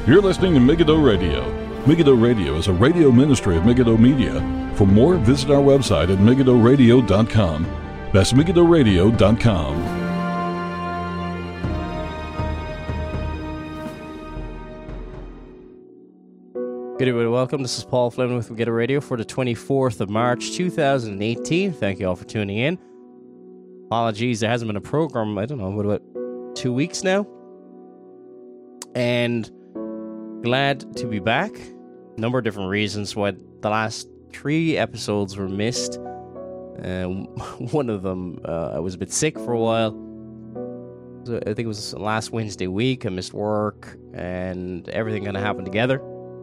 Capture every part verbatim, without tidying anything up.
You're listening to Megiddo Radio. Megiddo Radio is a radio ministry of Megiddo Media. For more, visit our website at megiddo radio dot com. That's megiddo radio dot com. Good evening, welcome. This is Paul Fleming with Megiddo Radio for the twenty-fourth of March, two thousand eighteen. Thank you all for tuning in. Apologies, there hasn't been a program, I don't know, what about two weeks now? And glad to be back. A number of different reasons why the last three episodes were missed. Uh, one of them, uh, I was a bit sick for a while. So I think it was last Wednesday week. I missed work, and everything kind of happened together.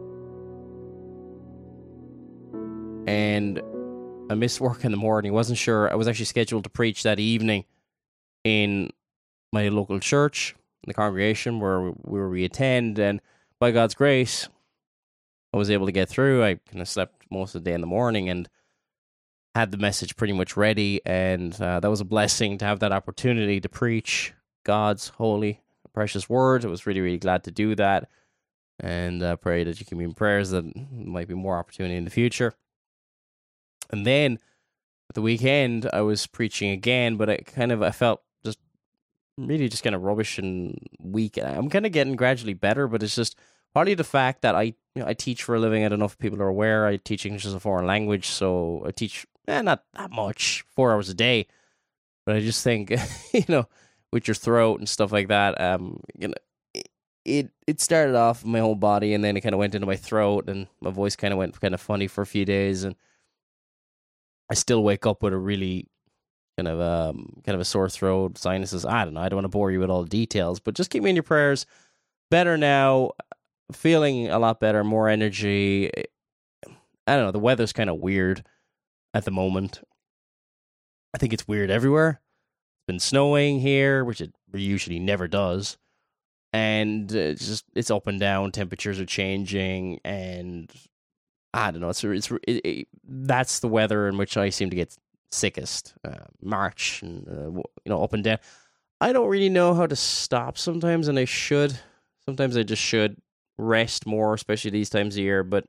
And I missed work in the morning. I wasn't sure. I was actually scheduled to preach that evening in my local church, in the congregation where where we attend, and by God's grace, I was able to get through. I kind of slept most of the day in the morning and had the message pretty much ready, and uh, that was a blessing to have that opportunity to preach God's holy, precious word. I was really, really glad to do that, and uh, pray that you keep me in prayers that there might be more opportunity in the future. And then at the weekend, I was preaching again, but I kind of I felt just really just kind of rubbish and weak. I'm kind of getting gradually better, but it's just partly the fact that I you know, I teach for a living. I don't know if people are aware. I teach English as a foreign language, so I teach eh, not that much, four hours a day. But I just think, you know, with your throat and stuff like that, um, you know, it it started off in my whole body, and then it kind of went into my throat, and my voice kind of went kind of funny for a few days, and I still wake up with a really kind of um kind of a sore throat, sinuses. I don't know. I don't want to bore you with all the details, but just keep me in your prayers. Better now, feeling a lot better, more energy. I don't know. The weather's kind of weird at the moment. I think it's weird everywhere. It's been snowing here, which it usually never does, and it's just it's up and down. Temperatures are changing, and I don't know. It's it's it, it, that's the weather in which I seem to get sickest. Uh, March and uh, you know up and down. I don't really know how to stop sometimes, and I should. Sometimes I just should rest more, especially these times of year. But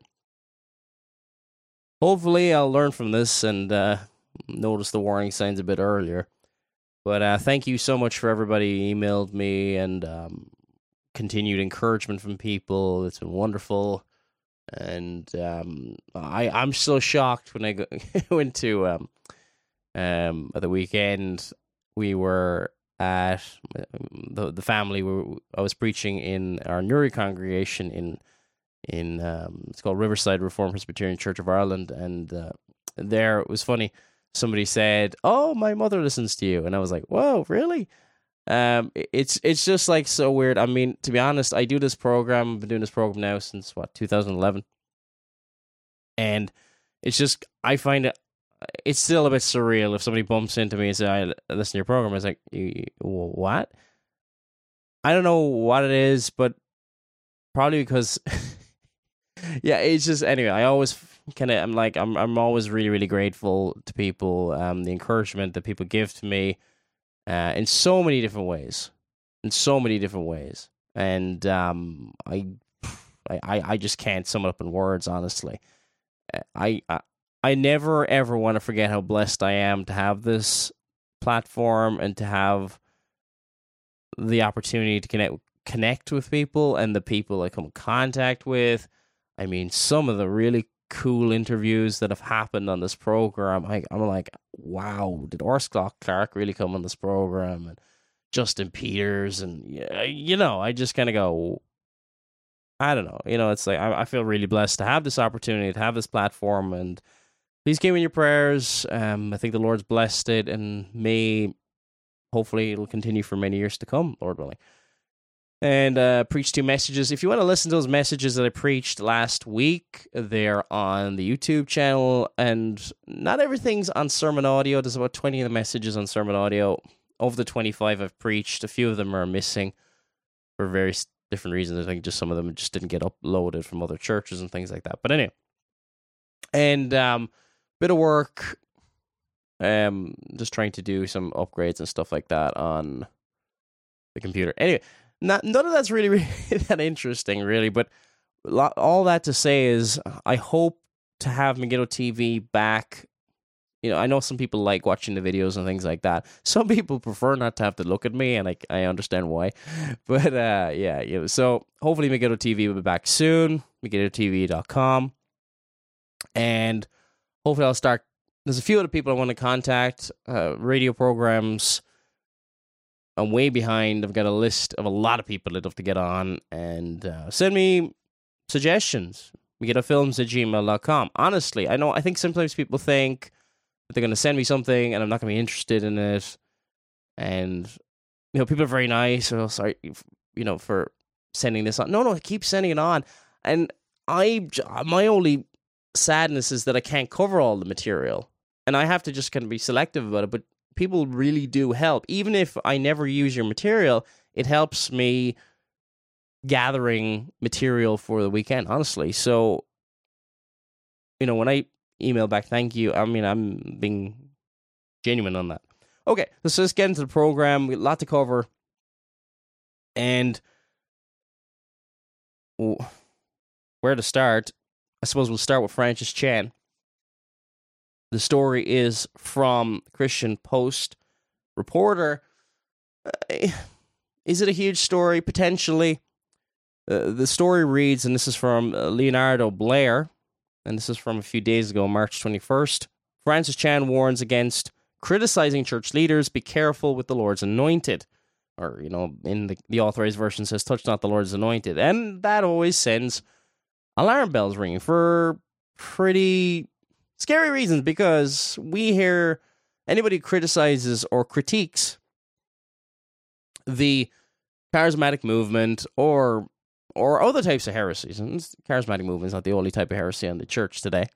hopefully, I'll learn from this and uh, notice the warning signs a bit earlier. But uh, thank you so much for everybody who emailed me and um, continued encouragement from people. It's been wonderful. And um, I, I'm still shocked when I go, went to um, um, at the weekend. We were at the the family. We were, I was preaching in our Newry congregation in in um, it's called Riverside Reformed Presbyterian Church of Ireland, and uh, there it was funny. Somebody said, "Oh, my mother listens to you," and I was like, "Whoa, really?" Um, it's it's just like so weird. I mean, to be honest, I do this program. I've been doing this program now since what two thousand eleven, and it's just I find it. It's still a bit surreal if somebody bumps into me and says, "I listen to your program." I was like, "What?" I don't know what it is, but probably because, yeah, it's just anyway. I always kind of I'm like I'm I'm always really really grateful to people, um, the encouragement that people give to me. Uh, in so many different ways, in so many different ways, and um, I, I, I just can't sum it up in words. Honestly, I, I, I never ever want to forget how blessed I am to have this platform and to have the opportunity to connect connect with people and the people I come in contact with. I mean, some of the really cool interviews that have happened on this program. I, I'm like, wow, did Orsclock Clark really come on this program? And Justin Peters, and you know, I just kind of go, I don't know, you know, it's like I, I feel really blessed to have this opportunity, to have this platform, and please give me your prayers. Um, I think the Lord's blessed it, and may hopefully it'll continue for many years to come, Lord willing. And uh, preach two messages. If you want to listen to those messages that I preached last week, they're on the YouTube channel, and not everything's on sermon audio. There's about twenty of the messages on sermon audio. Of the twenty-five I've preached, a few of them are missing for various different reasons. I think just some of them just didn't get uploaded from other churches and things like that. But anyway, and um, bit of work, um, just trying to do some upgrades and stuff like that on the computer. Anyway, not, none of that's really, really that interesting, really. But all that to say is, I hope to have Megiddo T V back. You know, I know some people like watching the videos and things like that. Some people prefer not to have to look at me, and I, I understand why. But uh, yeah, you know, so hopefully Megiddo T V will be back soon, megiddo t v dot com. And hopefully I'll start. There's a few other people I want to contact, uh, radio programs. I'm way behind. I've got a list of a lot of people I'd love to get on, and uh, send me suggestions. megiddofilms at gmail dot com. Honestly, I know, I think sometimes people think that they're going to send me something and I'm not going to be interested in it. And, you know, people are very nice. Oh, sorry, you know, for sending this on. No, no, keep sending it on. And I, my only sadness is that I can't cover all the material. And I have to just kind of be selective about it. But people really do help. Even if I never use your material, it helps me gathering material for the weekend, honestly. So, you know, when I email back, thank you, I mean, I'm being genuine on that. Okay, so let's get into the program. We have a lot to cover. And where to start? I suppose we'll start with Francis Chan. The story is from Christian Post reporter. Uh, is it a huge story? Potentially. Uh, the story reads, and this is from uh, Leonardo Blair, and this is from a few days ago, March twenty-first. Francis Chan warns against criticizing church leaders. Be careful with the Lord's anointed. Or, you know, in the, the authorized version says, touch not the Lord's anointed. And that always sends alarm bells ringing for pretty scary reasons, because we hear anybody who criticizes or critiques the charismatic movement or or other types of heresies, and charismatic movement is not the only type of heresy in the church today,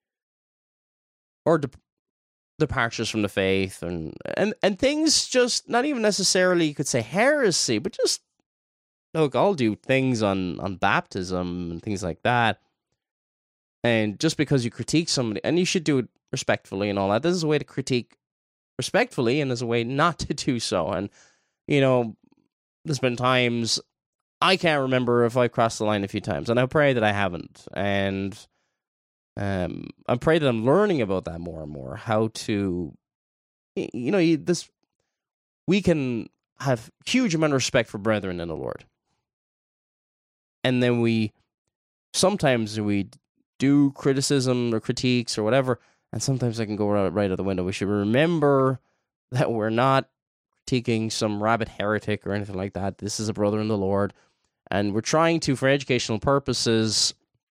or de- departures from the faith, and, and and things just not even necessarily you could say heresy, but just, look, I'll do things on, on baptism and things like that. And just because you critique somebody, and you should do it respectfully and all that, there's a way to critique respectfully, and there's a way not to do so. And, you know, there's been times, I can't remember if I've crossed the line a few times, and I pray that I haven't. And um, I pray that I'm learning about that more and more, how to, you know, you, this, we can have huge amount of respect for brethren in the Lord. And then we, sometimes we do criticism or critiques or whatever, and sometimes I can go right, right out the window. We should remember that we're not critiquing some rabid heretic or anything like that. This is a brother in the Lord, and we're trying to, for educational purposes,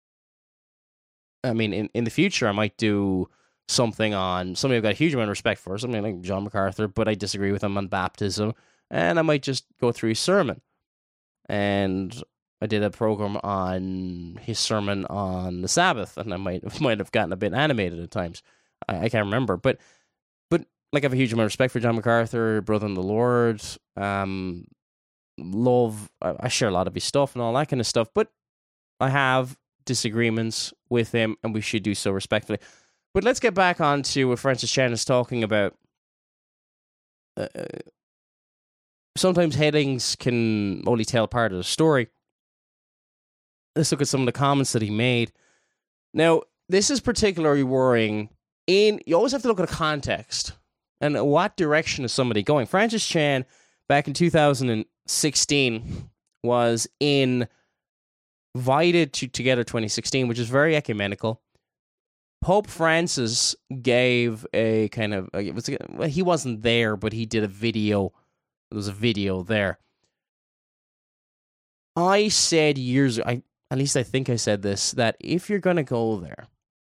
I mean, in, in the future, I might do something on somebody I've got a huge amount of respect for, something like John MacArthur, but I disagree with him on baptism, and I might just go through his sermon. And I did a program on his sermon on the Sabbath, and I might might have gotten a bit animated at times. I, I can't remember, but but like I have a huge amount of respect for John MacArthur, brother in the Lord. Um, love, I, I share a lot of his stuff and all that kind of stuff. But I have disagreements with him, and we should do so respectfully. But let's get back on to what Francis Chan is talking about. Uh, sometimes headings can only tell part of the story. Let's look at some of the comments that he made. Now, this is particularly worrying. In you always have to look at a context and what direction is somebody going. Francis Chan, back in two thousand sixteen, was invited to Together twenty sixteen, which is very ecumenical. Pope Francis gave a kind of, it was, well, he wasn't there, but he did a video. There was a video there. I said years ago, I, at least I think I said this, that if you're going to go there,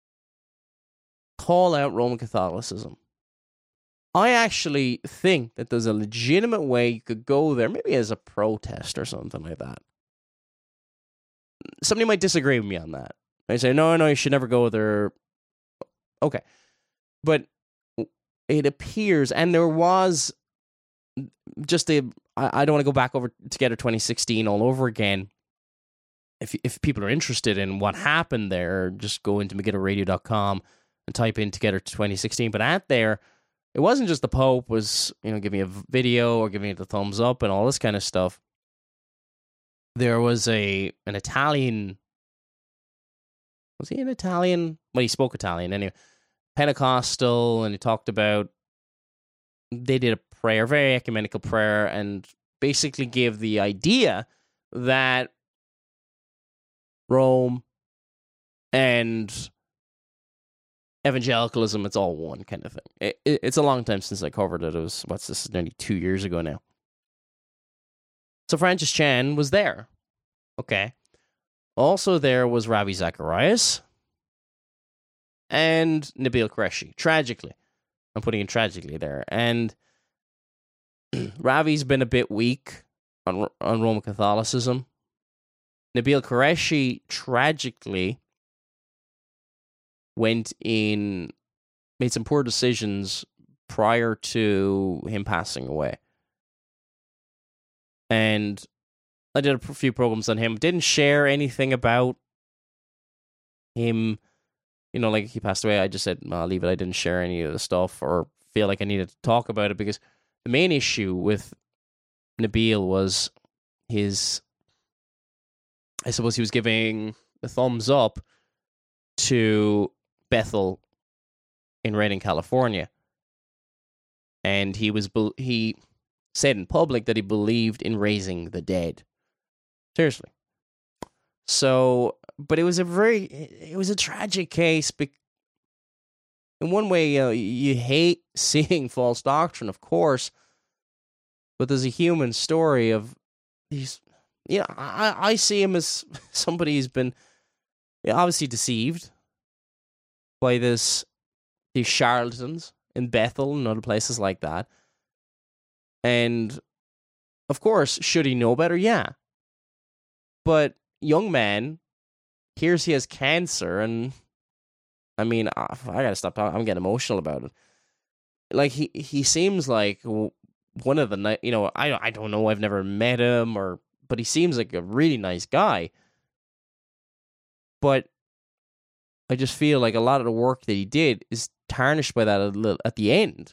call out Roman Catholicism. I actually think that there's a legitimate way you could go there, maybe as a protest or something like that. Somebody might disagree with me on that. They say, no, no, you should never go there. Okay. But it appears, and there was just a, I, I don't want to go back over Together twenty sixteen all over again. If if people are interested in what happened there, just go into megiddo radio dot com and type in Together twenty sixteen. But at there, it wasn't just the Pope was, you know, giving a video or giving it the thumbs up and all this kind of stuff. there was a an Italian. Was he an Italian? Well, he spoke Italian anyway. Pentecostal, and he talked about. They did a prayer, very ecumenical prayer, and basically gave the idea that Rome and evangelicalism, it's all one kind of thing. It, it, it's a long time since I covered it. It was, what's this, nearly two years ago now. So Francis Chan was there. Okay. Also there was Ravi Zacharias and Nabil Qureshi. Tragically. I'm putting it tragically there. And Ravi's been a bit weak on, on Roman Catholicism. Nabil Qureshi, tragically, went in, made some poor decisions prior to him passing away. And I did a few programs on him. Didn't share anything about him. You know, like he passed away, I just said, I'll leave it. I didn't share any of the stuff or feel like I needed to talk about it because the main issue with Nabil was his, I suppose he was giving a thumbs up to Bethel in Redding, California. And he was he said in public that he believed in raising the dead. Seriously. So, but it was a very, it was a tragic case. In one way, you know, you hate seeing false doctrine, of course, but there's a human story of these, you know, I, I see him as somebody who's been obviously deceived by this, these charlatans in Bethel and other places like that. And, of course, should he know better? Yeah. But young man hears he has cancer, and I mean, I, I gotta stop. I'm getting emotional about it. Like he, he seems like one of the, you know, I, I don't know. I've never met him, or but he seems like a really nice guy. But I just feel like a lot of the work that he did is tarnished by that a little, at the end.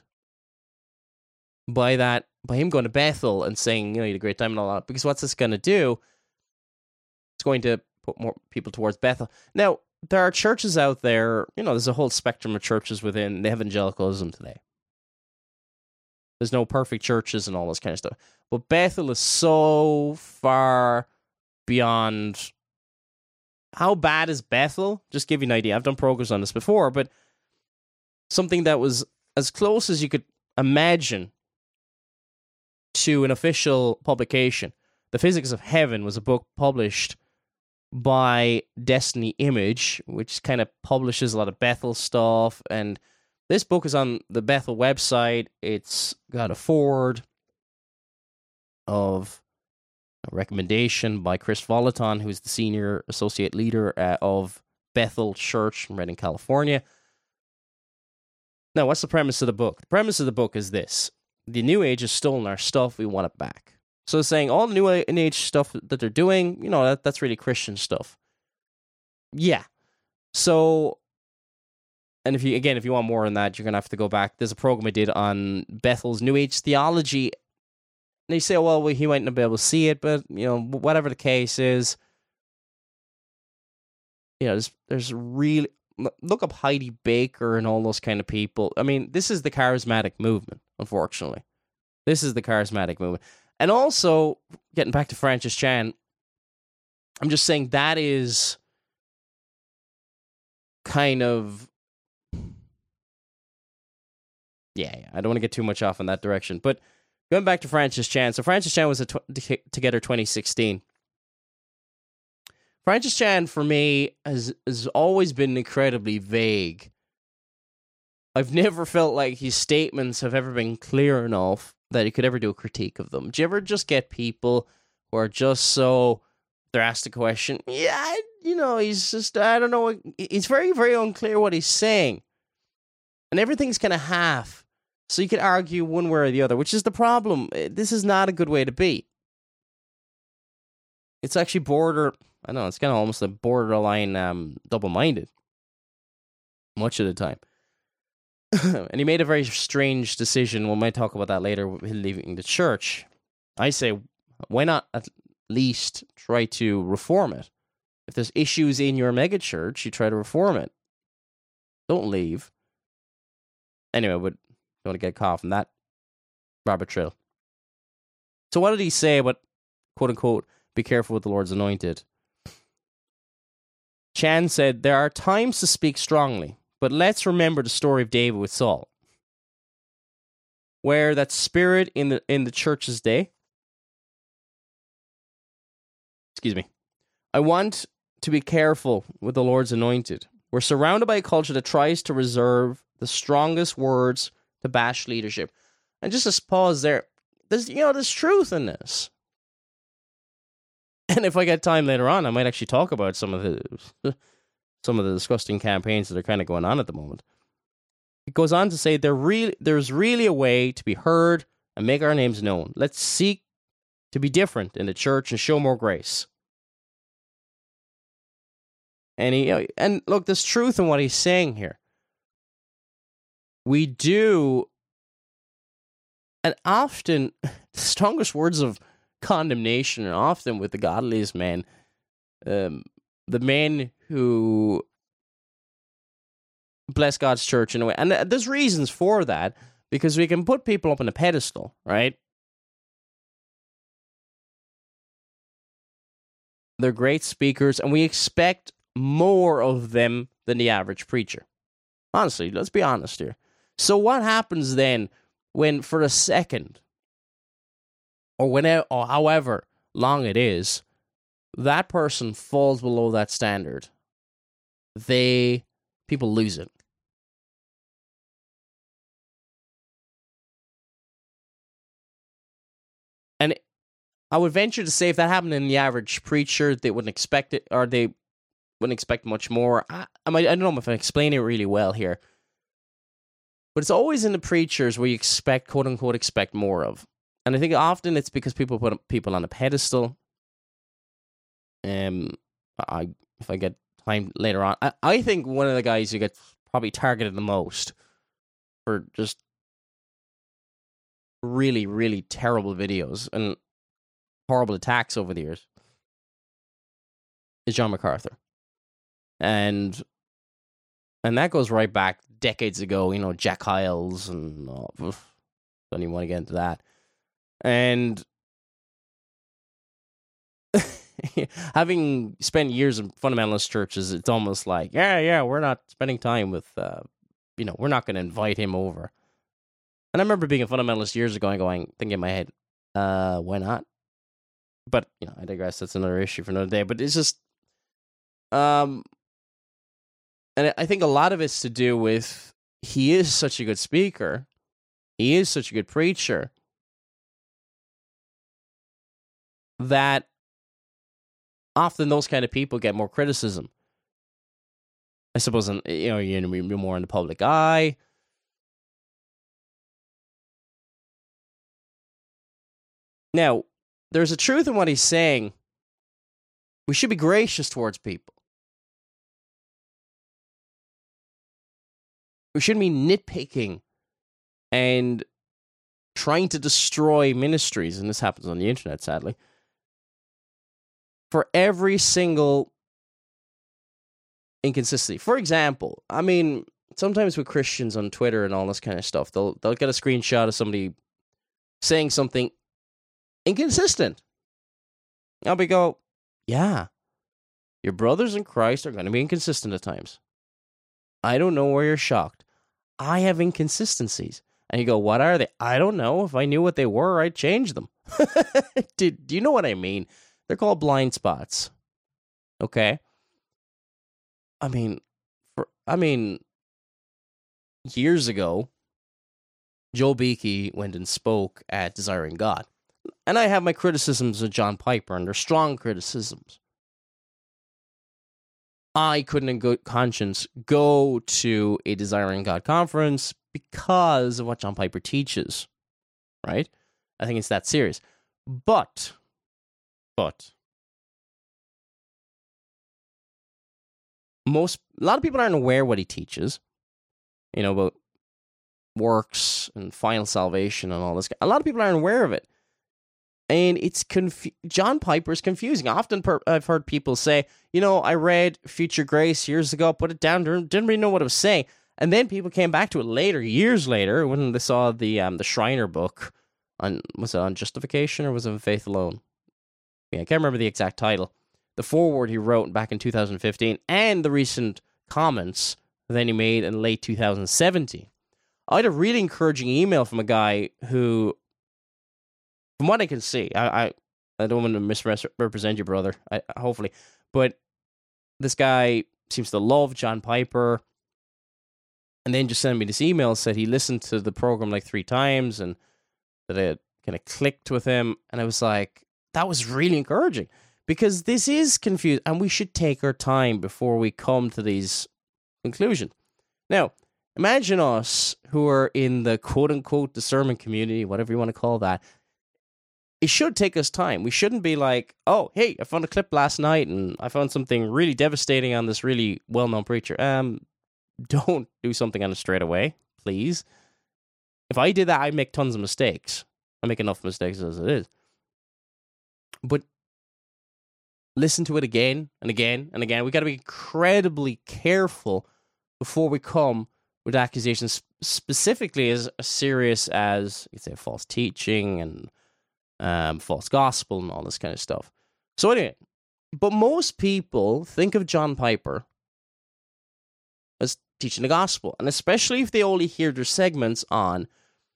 By that, by him going to Bethel and saying, you know, you had a great time and all that. Because what's this going to do? It's going to put more people towards Bethel. Now, there are churches out there, you know, there's a whole spectrum of churches within evangelicalism today. There's no perfect churches and all this kind of stuff. But Bethel is so far beyond. How bad is Bethel? Just give you an idea. I've done programs on this before, but something that was as close as you could imagine to an official publication. The Physics of Heaven was a book published by Destiny Image, which kind of publishes a lot of Bethel stuff. And this book is on the Bethel website. It's got a foreword of a recommendation by Chris Volaton, who's the senior associate leader uh, of Bethel Church in Redding, California. Now, what's the premise of the book? The premise of the book is this. The New Age has stolen our stuff. We want it back. So it's saying all the New Age stuff that they're doing, you know, that, that's really Christian stuff. Yeah. So, and if you, again, if you want more on that, you're going to have to go back. There's a program I did on Bethel's New Age theology. And you say, well, well, he might not be able to see it, but, you know, whatever the case is, you know, there's, there's really, look up Heidi Baker and all those kind of people. I mean, this is the charismatic movement, unfortunately. This is the charismatic movement. And also, getting back to Francis Chan, I'm just saying that is kind of, yeah, yeah I don't want to get too much off in that direction. But going back to Francis Chan, so Francis Chan was at tw- Together twenty sixteen. Francis Chan, for me, has, has always been incredibly vague. I've never felt like his statements have ever been clear enough that he could ever do a critique of them. Do you ever just get people who are just so, they're asked a question, yeah, you know, he's just, I don't know, he's very, very unclear what he's saying. And everything's kind of half. So you could argue one way or the other, which is the problem. This is not a good way to be. It's actually border, I don't know, it's kind of almost a borderline um, double-minded. Much of the time. And he made a very strange decision. We might talk about that later with him leaving the church. I say, why not least try to reform it. If there's issues in your megachurch, you try to reform it. Don't leave. Anyway, but don't want to get caught from that rabbit trail. So what did he say about, quote unquote, be careful with the Lord's anointed? Chan said, there are times to speak strongly, but let's remember the story of David with Saul, where that spirit in the in the church's day. Excuse me. I want to be careful with the Lord's anointed. We're surrounded by a culture that tries to reserve the strongest words to bash leadership. And just to pause there, there's you know there's truth in this. And if I get time later on, I might actually talk about some of the some of the disgusting campaigns that are kind of going on at the moment. It goes on to say there really there's really a way to be heard and make our names known. Let's seek to be different in the church and show more grace. And he, and look, there's truth in what he's saying here. We do, and often the strongest words of condemnation are often with the godliest men, um, the men who bless God's church in a way. And there's reasons for that, because we can put people up on a pedestal, right? They're great speakers, and we expect more of them than the average preacher. Honestly, let's be honest here. So what happens then when for a second, or whenever, or however long it is, that person falls below that standard? They, people lose it. And I would venture to say if that happened in the average preacher, they wouldn't expect it, or they wouldn't expect much more. I, I, might, I don't know if I explain it really well here. But it's always in the preachers where you expect, quote unquote, expect more of. And I think often it's because people put people on a pedestal. Um, I if I get time later on, I, I think one of the guys who gets probably targeted the most for just really, really terrible videos and horrible attacks over the years is John MacArthur. And and that goes right back decades ago, you know, Jack Hyles, and oh, don't even want to get into that. And having spent years in fundamentalist churches, it's almost like, yeah, yeah, we're not spending time with, uh, you know, we're not going to invite him over. And I remember being a fundamentalist years ago and going, thinking in my head, uh, why not? But, you know, I digress. That's another issue for another day. But it's just, um, and I think a lot of it's to do with he is such a good speaker. He is such a good preacher that often those kind of people get more criticism. I suppose, you know, you're going to be more in the public eye. Now, there's a truth in what he's saying. We should be gracious towards people. We shouldn't be nitpicking and trying to destroy ministries, and this happens on the internet, sadly, for every single inconsistency. For example, I mean, sometimes with Christians on Twitter and all this kind of stuff, they'll they'll get a screenshot of somebody saying something inconsistent. I'll be go, yeah, your brothers in Christ are going to be inconsistent at times. I don't know where you're shocked. I have inconsistencies. And you go, what are they? I don't know. If I knew what they were, I'd change them. Dude, do you know what I mean? They're called blind spots. Okay? I mean, for, I mean, years ago, Joel Beakey went and spoke at Desiring God. And I have my criticisms of John Piper, and they're strong criticisms. I couldn't in good conscience go to a Desiring God conference because of what John Piper teaches, right? I think it's that serious. But, but, most, a lot of people aren't aware what he teaches, you know, about works and final salvation and all this. A lot of people aren't aware of it. And it's confu- John Piper's confusing. Often per- I've heard people say, you know, I read Future Grace years ago, put it down, didn't really know what it was saying. And then people came back to it later, years later, when they saw the um, the Schreiner book on, was it on Justification or was it on Faith Alone? Yeah, I can't remember the exact title. The foreword he wrote back in two thousand fifteen and the recent comments that he made in late two thousand seventeen. I had a really encouraging email from a guy who, from what I can see, I I, I don't want to misrepresent your brother, I, hopefully, but this guy seems to love John Piper, and then just sent me this email, said he listened to the program like three times, and that it kind of clicked with him, and I was like, that was really encouraging, because this is confused, and we should take our time before we come to these conclusions. Now, imagine us who are in the quote-unquote discernment community, whatever you want to call that. It should take us time. We shouldn't be like, oh, hey, I found a clip last night, and I found something really devastating on this really well-known preacher. Um, don't do something on it straight away, please. If I did that, I'd make tons of mistakes. I make enough mistakes as it is. But listen to it again and again and again. We got to be incredibly careful before we come with accusations, specifically as serious as, you say, false teaching and um, false gospel and all this kind of stuff. So anyway, but most people think of John Piper as teaching the gospel, and especially if they only hear their segments on.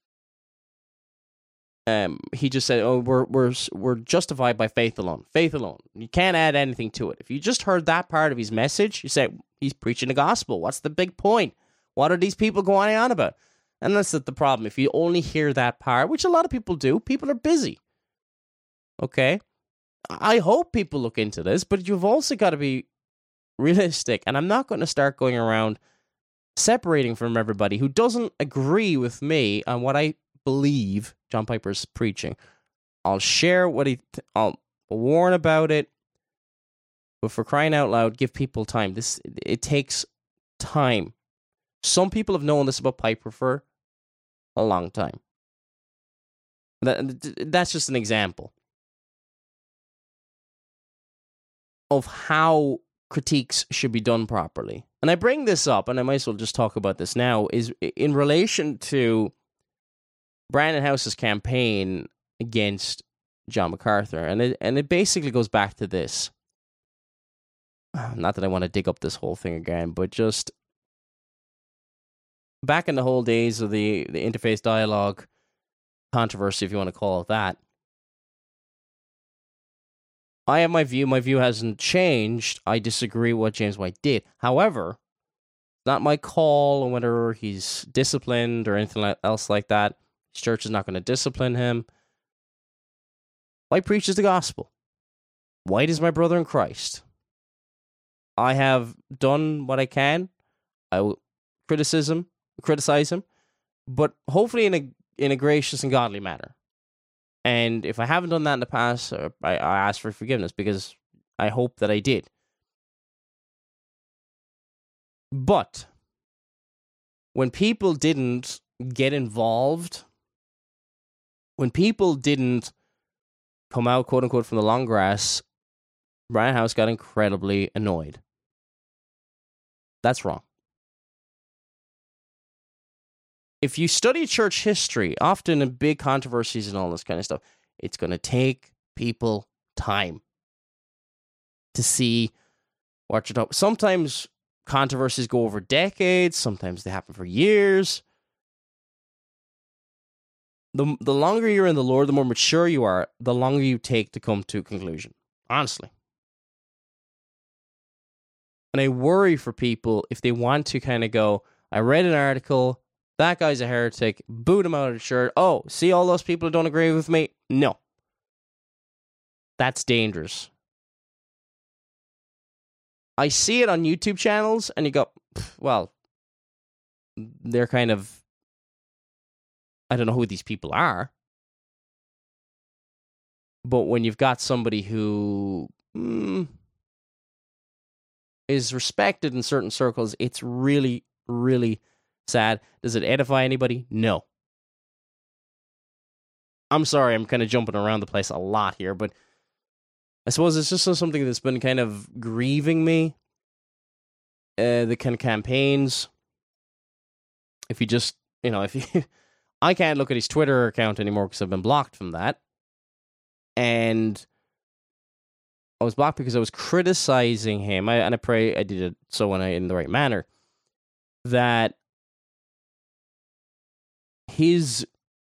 Um, he just said, "Oh, we're we're we're justified by faith alone. Faith alone. You can't add anything to it." If you just heard that part of his message, you say he's preaching the gospel. What's the big point? What are these people going on about? And that's the problem. If you only hear that part, which a lot of people do, people are busy. Okay, I hope people look into this, but you've also got to be realistic. And I'm not going to start going around separating from everybody who doesn't agree with me on what I believe John Piper's preaching. I'll share what he, th- I'll warn about it, but for crying out loud, give people time. This, it takes time. Some people have known this about Piper for a long time. That, that's just an example of how critiques should be done properly. And I bring this up, and I might as well just talk about this now, is in relation to Brandon House's campaign against John MacArthur. And it, and it basically goes back to this. Not that I want to dig up this whole thing again, but just back in the whole days of the, the interfaith dialogue controversy, if you want to call it that, I have my view. My view hasn't changed. I disagree with what James White did. However, it's not my call on whether he's disciplined or anything else like that. His church is not going to discipline him. White preaches the gospel. White is my brother in Christ. I have done what I can. I will criticism, criticize him, but hopefully in a in a gracious and godly manner. And if I haven't done that in the past, I, I ask for forgiveness because I hope that I did. But when people didn't get involved, when people didn't come out, quote unquote, from the long grass, Brian House got incredibly annoyed. That's wrong. If you study church history, often in big controversies and all this kind of stuff, it's going to take people time to see what you're talking. Sometimes controversies go over decades. Sometimes they happen for years. The, the longer you're in the Lord, the more mature you are, the longer you take to come to a conclusion. Honestly. And I worry for people if they want to kind of go, I read an article, that guy's a heretic, boot him out of the church. Oh, see all those people who don't agree with me? No. That's dangerous. I see it on YouTube channels, and you go, well, they're kind of, I don't know who these people are. But when you've got somebody who mm, is respected in certain circles, it's really, really sad. Does it edify anybody? No. I'm sorry, I'm kind of jumping around the place a lot here, but I suppose it's just something that's been kind of grieving me. Uh, the kind of campaigns. If you just, you know, if you, I can't look at his Twitter account anymore because I've been blocked from that. And I was blocked because I was criticizing him, I, and I pray I did it so in, I, in the right manner, that his,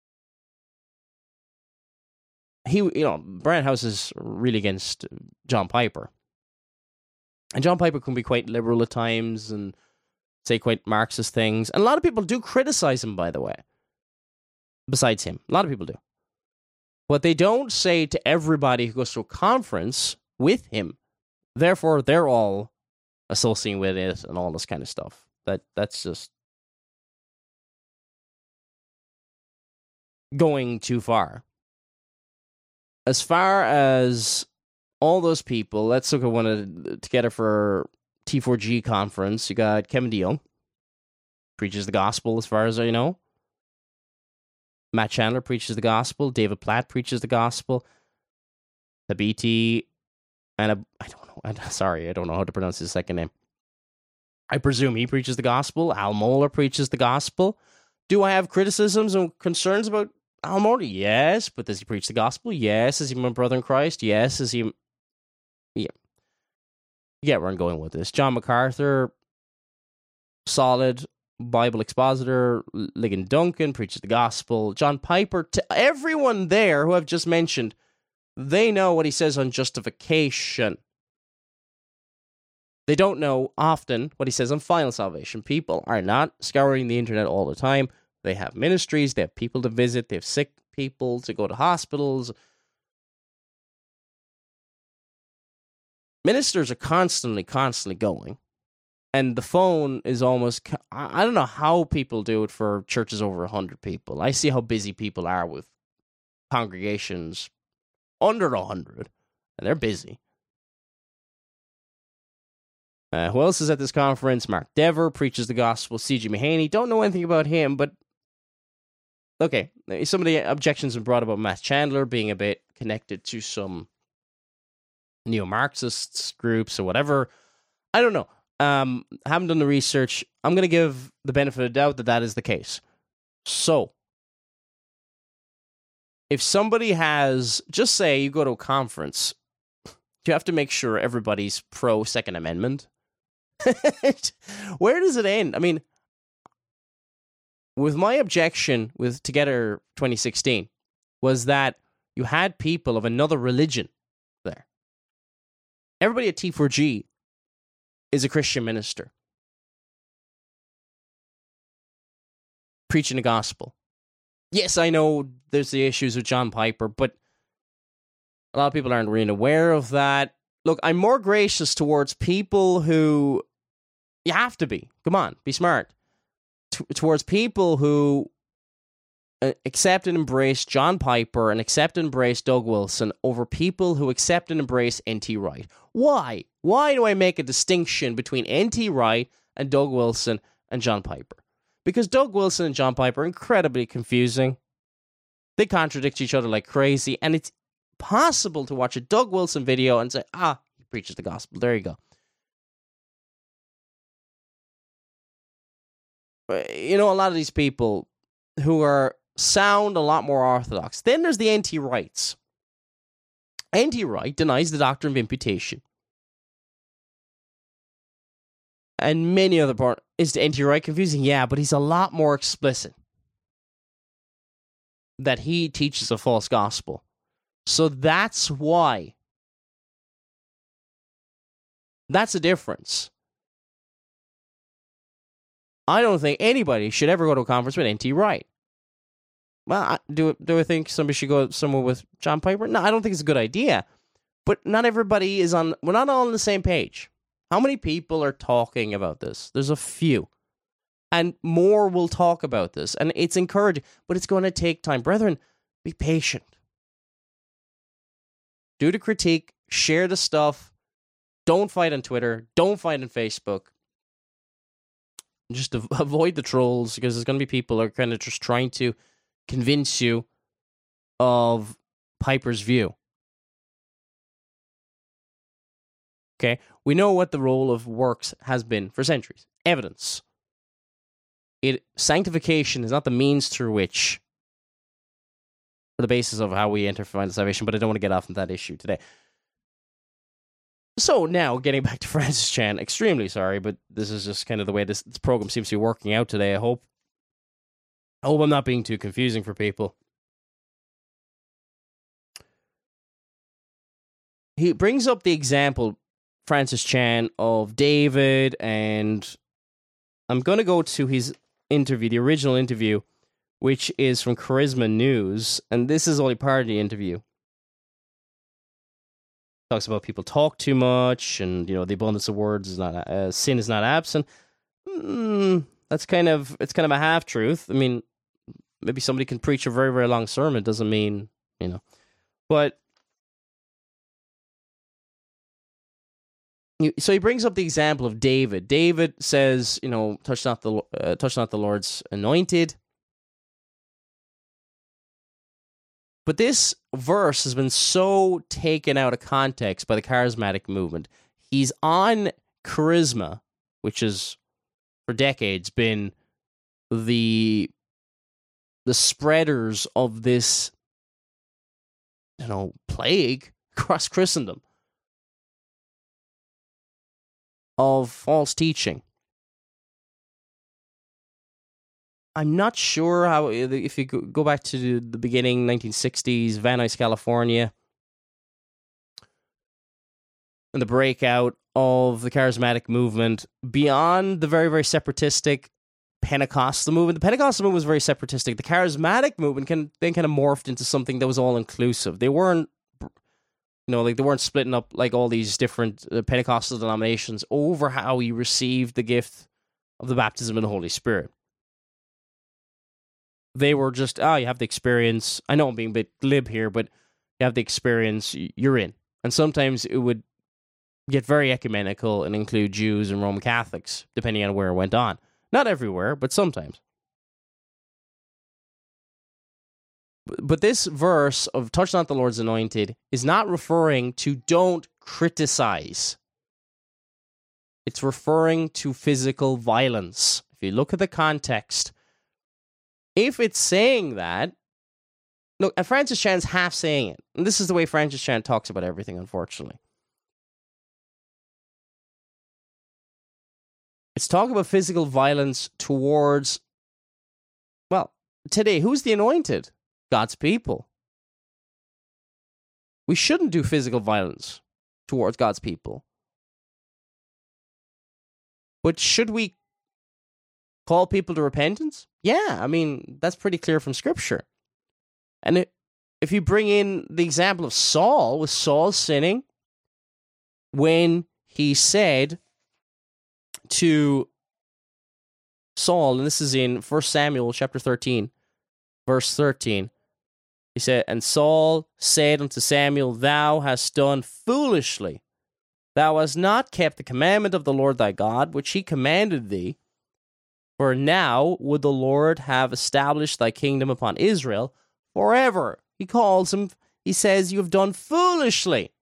he, you know, Brian House is really against John Piper. And John Piper can be quite liberal at times and say quite Marxist things. And a lot of people do criticize him, by the way. Besides him. A lot of people do. But they don't say to everybody who goes to a conference with him, therefore they're all associating with it and all this kind of stuff. That That's just going too far. As far as all those people, let's look at one of together for T four G conference. You got Kevin DeYoung, preaches the gospel as far as I know. Matt Chandler preaches the gospel. David Platt preaches the gospel. Habiti, and a, I don't know. I'm sorry, I don't know how to pronounce his second name. I presume he preaches the gospel. Al Mohler preaches the gospel. Do I have criticisms and concerns about Al Mohler? Yes, but does he preach the gospel? Yes. Is he my brother in Christ? Yes. Is he... Yeah. You get where I'm going with this. John MacArthur, solid Bible expositor. Ligon Duncan preaches the gospel. John Piper, to everyone there who I've just mentioned, they know what he says on justification. They don't know often what he says on final salvation. People are not scouring the internet all the time. They have ministries, they have people to visit, they have sick people to go to hospitals. Ministers are constantly, constantly going. And the phone is almost... I don't know how people do it for churches over one hundred people. I see how busy people are with congregations under one hundred. And they're busy. Uh, who else is at this conference? Mark Dever preaches the gospel. C J Mahaney. Don't know anything about him, but... Okay, some of the objections have brought about Matt Chandler being a bit connected to some neo-Marxists groups or whatever. I don't know. Um, haven't done the research. I'm going to give the benefit of the doubt that that is the case. So, if somebody has, just say you go to a conference, you have to make sure everybody's pro Second Amendment. Where does it end? I mean, with my objection with Together twenty sixteen was that you had people of another religion there. Everybody at T four G is a Christian minister preaching the gospel. Yes, I know there's the issues with John Piper, but a lot of people aren't really aware of that. Look, I'm more gracious towards people who... You have to be. Come on, be smart. T- towards people who uh, accept and embrace John Piper and accept and embrace Doug Wilson over people who accept and embrace N T Wright. Why? Why do I make a distinction between N T Wright and Doug Wilson and John Piper? Because Doug Wilson and John Piper are incredibly confusing. They contradict each other like crazy, and it's possible to watch a Doug Wilson video and say, ah, he preaches the gospel. There you go. You know, a lot of these people who are sound a lot more orthodox. Then there's the N T Wrights. N T Wright denies the doctrine of imputation. And many other part. Is N T Wright confusing? Yeah, but he's a lot more explicit that he teaches a false gospel. So that's why. That's the difference. I don't think anybody should ever go to a conference with N T Wright. Well, I, do, do I think somebody should go somewhere with John Piper? No, I don't think it's a good idea. But not everybody is on... We're not all on the same page. How many people are talking about this? There's a few. And more will talk about this. And it's encouraging, but it's going to take time. Brethren, be patient. Do the critique. Share the stuff. Don't fight on Twitter. Don't fight on Facebook. Just avoid the trolls, because there's going to be people who are kind of just trying to convince you of Piper's view. Okay, we know what the role of works has been for centuries. Evidence. It sanctification is not the means through which, or the basis of how we enter final salvation, but I don't want to get off on that issue today. So now, getting back to Francis Chan, extremely sorry, but this is just kind of the way this, this program seems to be working out today. I hope, I hope I'm not being too confusing for people. He brings up the example, Francis Chan, of David, and I'm going to go to his interview, the original interview, which is from Charisma News, and this is only part of the interview. Talks about people talk too much, and you know the abundance of words is not uh, sin is not absent. Mm, that's kind of it's kind of a half truth. I mean, maybe somebody can preach a very very long sermon. Doesn't mean you know, but so he brings up the example of David. David says, you know, touch not the uh, touch not the Lord's anointed. But this verse has been so taken out of context by the charismatic movement. He's on Charisma, which has for decades been the the spreaders of this, you know, plague across Christendom of false teaching. I'm not sure how, if you go back to the beginning, nineteen sixties, Van Nuys, California, and the breakout of the charismatic movement, beyond the very, very separatistic Pentecostal movement. The Pentecostal movement was very separatistic. The charismatic movement can, then kind of morphed into something that was all-inclusive. They weren't, you know, like they weren't splitting up like all these different uh, Pentecostal denominations over how you received the gift of the baptism of the Holy Spirit. They were just, oh, you have the experience. I know I'm being a bit glib here, but you have the experience, you're in. And sometimes it would get very ecumenical and include Jews and Roman Catholics, depending on where it went on. Not everywhere, but sometimes. But this verse of touch not the Lord's anointed is not referring to don't criticize. It's referring to physical violence. If you look at the context, if it's saying that, look, and Francis Chan's half saying it, and this is the way Francis Chan talks about everything, unfortunately. It's talking about physical violence towards, well, today, who's the anointed? God's people. We shouldn't do physical violence towards God's people. But should we call people to repentance? Yeah, I mean, that's pretty clear from Scripture. And it, if you bring in the example of Saul, was Saul sinning when he said to Saul, and this is in First Samuel chapter thirteen, verse thirteen, he said, and Saul said unto Samuel, thou hast done foolishly. Thou hast not kept the commandment of the Lord thy God, which he commanded thee. For now would the Lord have established thy kingdom upon Israel forever. He calls him, he says, you have done foolishly.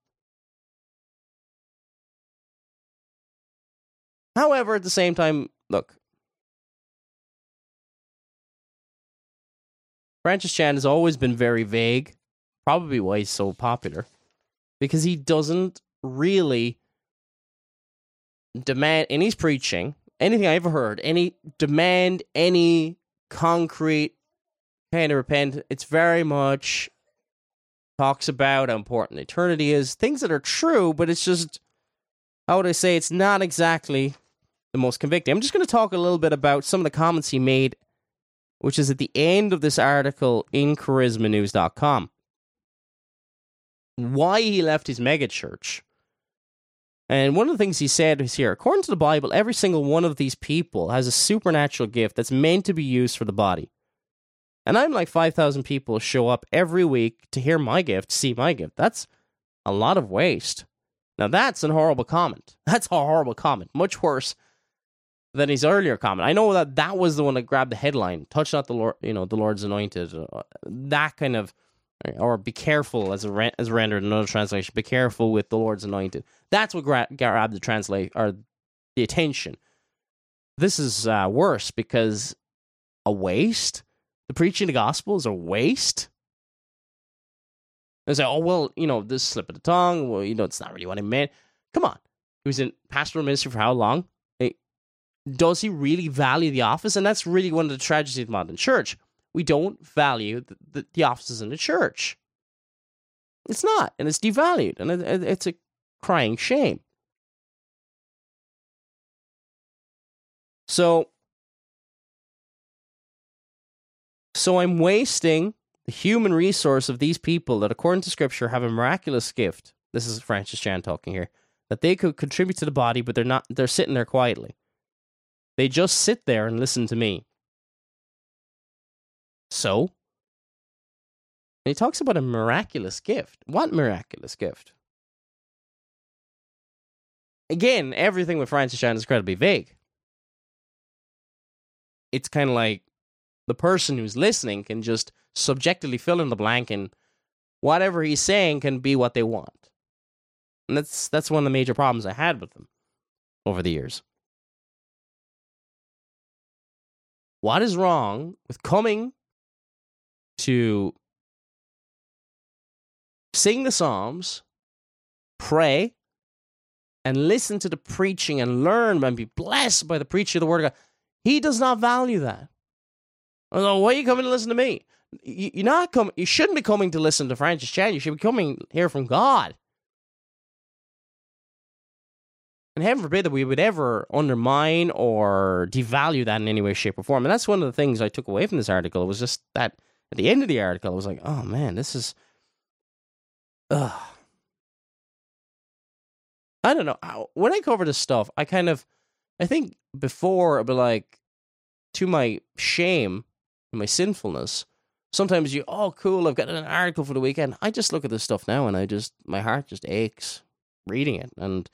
However, at the same time, look, Francis Chan has always been very vague, probably why he's so popular, because he doesn't really demand, in his preaching, anything I ever heard, any demand, any concrete kind of repent. It's very much talks about how important eternity is, things that are true, but it's just, how would I say, it's not exactly the most convicting. I'm just going to talk a little bit about some of the comments he made, which is at the end of this article in charisma news dot com. Why he left his megachurch. And one of the things he said is here, according to the Bible, every single one of these people has a supernatural gift that's meant to be used for the body. And I'm like five thousand people show up every week to hear my gift, see my gift. That's a lot of waste. Now that's a horrible comment. That's a horrible comment. Much worse than his earlier comment. I know that that was the one that grabbed the headline. Touch not the Lord, you know, the Lord's anointed. Uh, that kind of Or be careful, as a re- as rendered in another translation, be careful with the Lord's anointed. That's what gra- grabbed the translate or the attention. This is uh, worse because a waste. The preaching of the gospel is a waste. They say, oh well, you know, this slip of the tongue. Well, you know, it's not really what I meant. Come on, he was in pastoral ministry for how long? Hey, does he really value the office? And that's really one of the tragedies of the modern church. We don't value the, the, the offices in the church. It's not, and it's devalued, and it, it, it's a crying shame. So, so I'm wasting the human resource of these people that, according to Scripture, have a miraculous gift. This is Francis Chan talking here. That they could contribute to the body, but they're not. They're sitting there quietly. They just sit there and listen to me. So, and he talks about a miraculous gift. What miraculous gift? Again, everything with Francis Chan is incredibly vague. It's kind of like the person who's listening can just subjectively fill in the blank, and whatever he's saying can be what they want. And that's that's one of the major problems I had with them over the years. What is wrong with coming to sing the Psalms, pray, and listen to the preaching and learn and be blessed by the preaching of the Word of God? He does not value that. Although, why are you coming to listen to me? You're not coming. You shouldn't be coming to listen to Francis Chan. You should be coming here from God. And heaven forbid that we would ever undermine or devalue that in any way, shape, or form. And that's one of the things I took away from this article. It was just that at the end of the article, I was like, oh man, this is... Ugh. I don't know. When I cover this stuff, I kind of... I think before, but like, to my shame, my sinfulness, sometimes you, oh, cool, I've got an article for the weekend. I just look at this stuff now and I just, my heart just aches reading it. And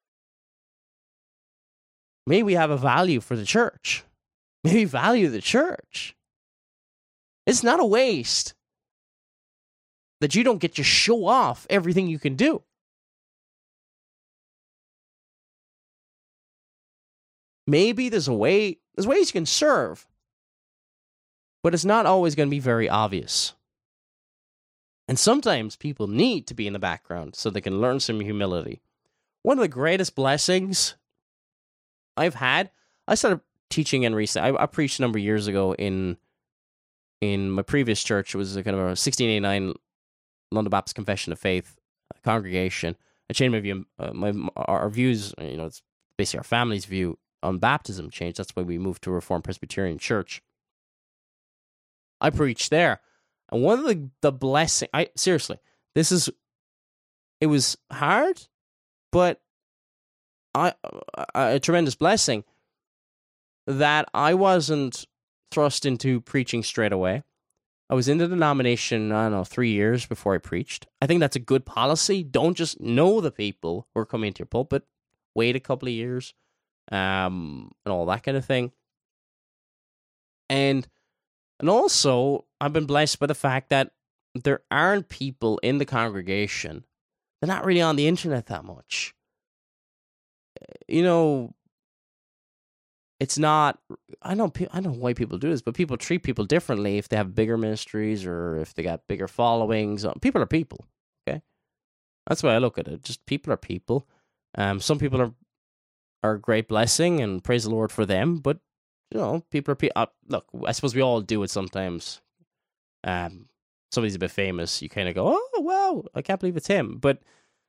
maybe we have a value for the church. Maybe value the church. It's not a waste that you don't get to show off everything you can do. Maybe there's a way, there's ways you can serve, but it's not always going to be very obvious. And sometimes people need to be in the background so they can learn some humility. One of the greatest blessings I've had, I started teaching in recent, I, I preached a number of years ago in in my previous church. It was a kind of a sixteen eighty-nine London Baptist Confession of Faith congregation. I changed my view, uh, my our views, you know, it's basically our family's view on baptism changed. That's why we moved to a Reformed Presbyterian church. I preached there. And one of the, the blessing, I seriously, this is, it was hard, but I a, a tremendous blessing that I wasn't thrust into preaching straight away. I was in the denomination, I don't know, three years before I preached. I think that's a good policy. Don't just know the people who are coming into your pulpit. Wait a couple of years. Um, and all that kind of thing. And and also, I've been blessed by the fact that there aren't people in the congregation. They're not really on the internet that much. You know, it's not, I know, I don't know why people do this, but people treat people differently if they have bigger ministries or if they got bigger followings. People are people, okay? That's the way I look at it. Just people are people. Um, some people are are a great blessing, and praise the Lord for them. But, you know, people are people. Uh, look, I suppose we all do it sometimes. Um, somebody's a bit famous, you kind of go, oh, wow, I can't believe it's him. But,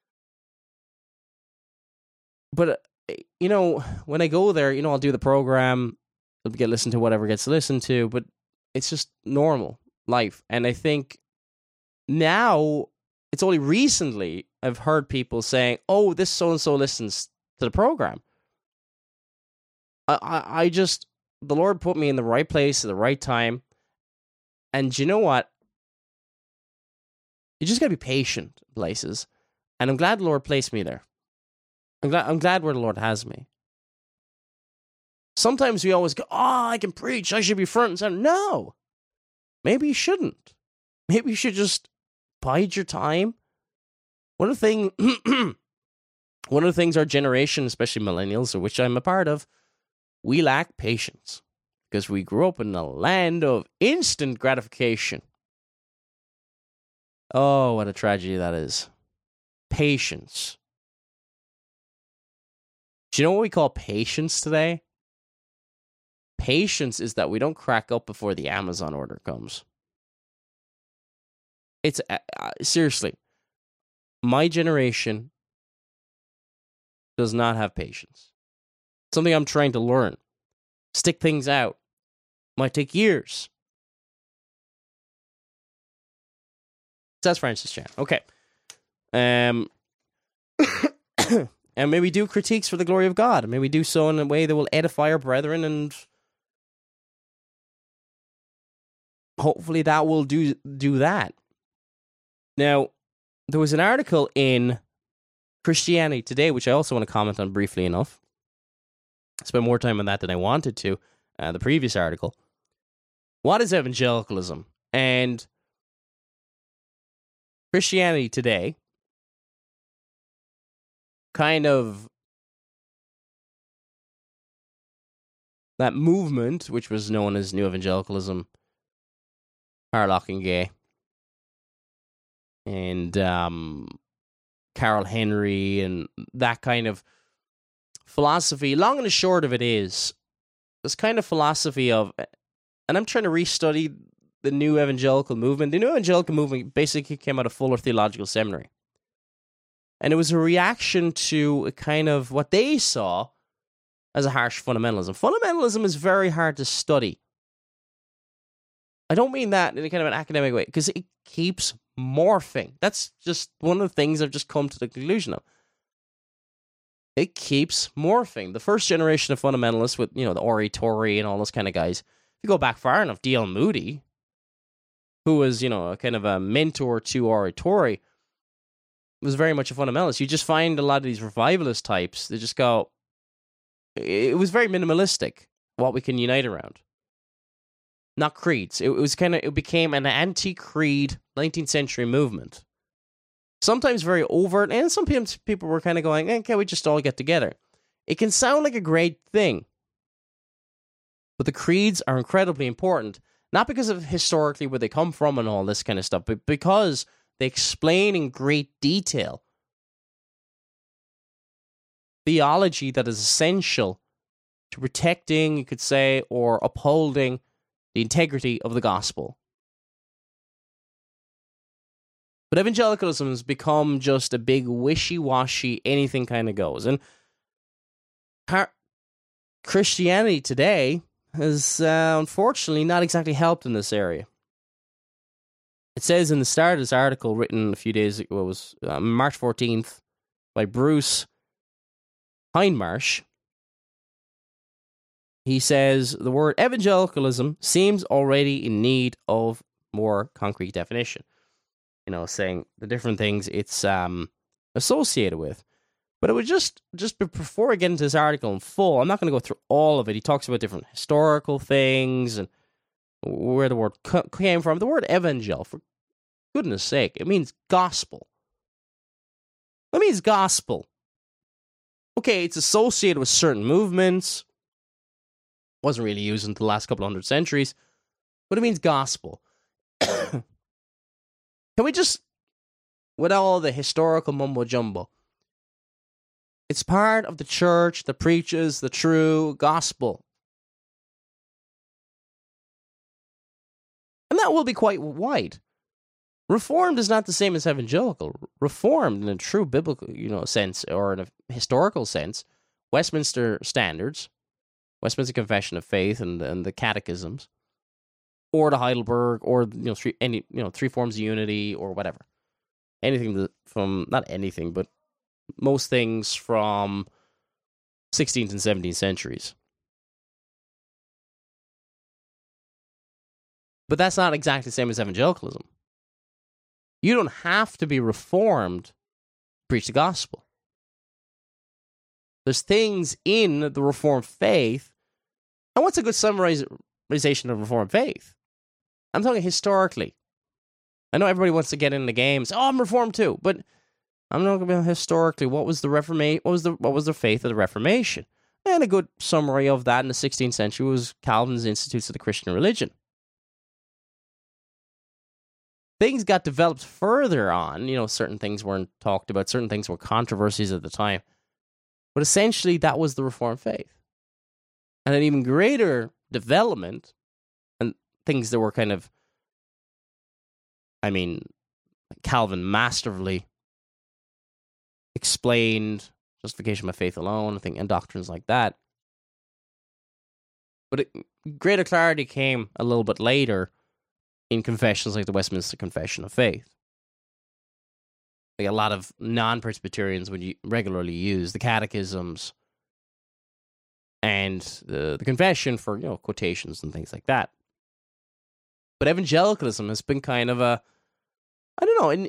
but uh, you know, when I go there, you know, I'll do the program, I'll get listened to whatever gets listened to, but it's just normal life. And I think now, it's only recently I've heard people saying, oh, this so-and-so listens to the program. I, I just, the Lord put me in the right place at the right time. And you know what? You just got to be patient places. And I'm glad the Lord placed me there. I'm glad, I'm glad where the Lord has me. Sometimes we always go, oh, I can preach. I should be front and center. No. Maybe you shouldn't. Maybe you should just bide your time. One of the thing, one of the things our generation, especially millennials, of which I'm a part of, we lack patience because we grew up in a land of instant gratification. Oh, what a tragedy that is. Patience. Do you know what we call patience today? Patience is that we don't crack up before the Amazon order comes. It's, uh, uh, seriously, my generation does not have patience. Something I'm trying to learn. Stick things out. Might take years. That's Francis Chan. Okay. Um, and may we do critiques for the glory of God. May we do so in a way that will edify our brethren, and hopefully that will do do that. Now, there was an article in Christianity Today, which I also want to comment on briefly enough. I spent more time on that than I wanted to, uh, the previous article. What is evangelicalism? And Christianity Today kind of, that movement, which was known as New Evangelicalism, Harlock and Gay, and um, Carol Henry, and that kind of philosophy, long and the short of it is, this kind of philosophy of, and I'm trying to restudy the New Evangelical movement. The New Evangelical movement basically came out of Fuller Theological Seminary. And it was a reaction to a kind of what they saw as a harsh fundamentalism. Fundamentalism is very hard to study. I don't mean that in a kind of an academic way, because it keeps morphing. That's just one of the things I've just come to the conclusion of. It keeps morphing. The first generation of fundamentalists with, you know, the Ori Torrey and all those kind of guys, if you go back far enough, D L Moody, who was, you know, a kind of a mentor to Ori Torrey, was very much a fundamentalist. You just find a lot of these revivalist types, they just go, it was very minimalistic, what we can unite around. Not creeds. It was kind of, it became an anti-creed nineteenth century movement. Sometimes very overt, and sometimes people were kind of going, eh, can't we just all get together? It can sound like a great thing, but the creeds are incredibly important, not because of historically where they come from and all this kind of stuff, but because they explain in great detail theology that is essential to protecting, you could say, or upholding the integrity of the gospel. But evangelicalism has become just a big wishy-washy, anything kind of goes. And Christianity Today has uh, unfortunately not exactly helped in this area. It says in the start of this article, written a few days ago, it was uh, March fourteenth, by Bruce Hindmarsh. He says, the word evangelicalism seems already in need of more concrete definition. You know, saying the different things it's um, associated with. But it would just, just before I get into this article in full, I'm not going to go through all of it. He talks about different historical things and where the word came from. The word evangel, for goodness sake, it means gospel. It means gospel. Okay, it's associated with certain movements. Wasn't really used until the last couple of hundred centuries, but it means gospel. Can we just, with all the historical mumbo jumbo, it's part of the church that preaches the true gospel. And that will be quite wide. Reformed is not the same as evangelical. Reformed in a true biblical, you know, sense, or in a historical sense, Westminster Standards, Westminster Confession of Faith, and and the Catechisms, or the Heidelberg, or you know, three any you know three forms of unity, or whatever, anything that, from not anything, but most things from sixteenth and seventeenth centuries. But that's not exactly the same as evangelicalism. You don't have to be reformed to preach the gospel. There's things in the Reformed faith. And what's a good summarization of Reformed faith? I'm talking historically. I know everybody wants to get in the games. Oh, I'm Reformed too, but I'm not going to historically. What was the Reformation? What was the what was the faith of the Reformation? And a good summary of that in the sixteenth century was Calvin's Institutes of the Christian Religion. Things got developed further on. You know, certain things weren't talked about. Certain things were controversies at the time. But essentially, that was the Reformed faith. And an even greater development, and things that were kind of, I mean, Calvin masterfully explained justification by faith alone, I think, and doctrines like that. But it, greater clarity came a little bit later in confessions like the Westminster Confession of Faith. Like a lot of non-Presbyterians would regularly use the catechisms and the, the confession for, you know, quotations and things like that. But evangelicalism has been kind of a, I don't know, in,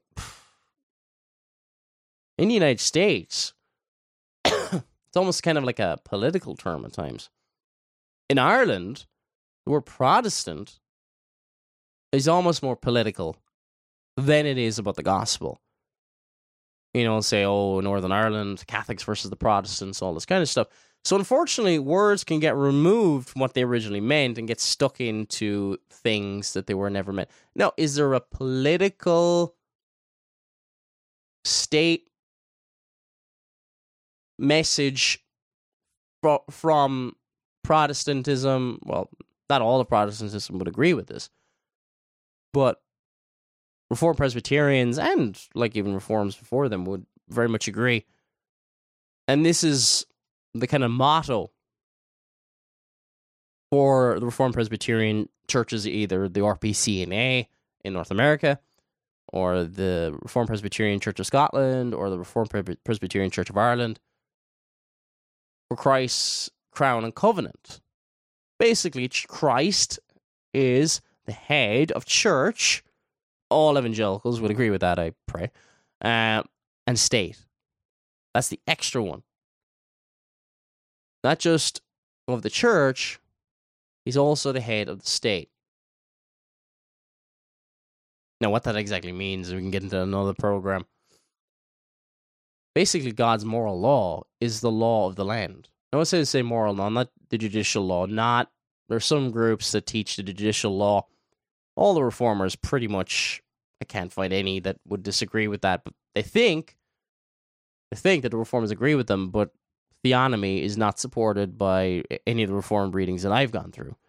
in the United States, it's almost kind of like a political term at times. In Ireland, the word Protestant is almost more political than it is about the gospel. You know, say, oh, Northern Ireland, Catholics versus the Protestants, all this kind of stuff. So unfortunately, words can get removed from what they originally meant and get stuck into things that they were never meant. Now, is there a political state message fro- from Protestantism? Well, not all of Protestantism would agree with this, but Reformed Presbyterians and like even Reforms before them would very much agree. And this is the kind of motto for the Reformed Presbyterian churches, either the R P C N A in North America, or the Reformed Presbyterian Church of Scotland, or the Reformed Presbyterian Church of Ireland, for Christ's crown and covenant. Basically, Christ is the head of church. All evangelicals would agree with that, I pray. Uh, and state. That's the extra one. Not just of the church, he's also the head of the state. Now, what that exactly means, we can get into another program. Basically, God's moral law is the law of the land. I would say to say moral law, not the judicial law. Not there are some groups that teach the judicial law. All the reformers pretty much, I can't find any that would disagree with that, but they think, they think that the reformers agree with them, but theonomy is not supported by any of the reformed readings that I've gone through.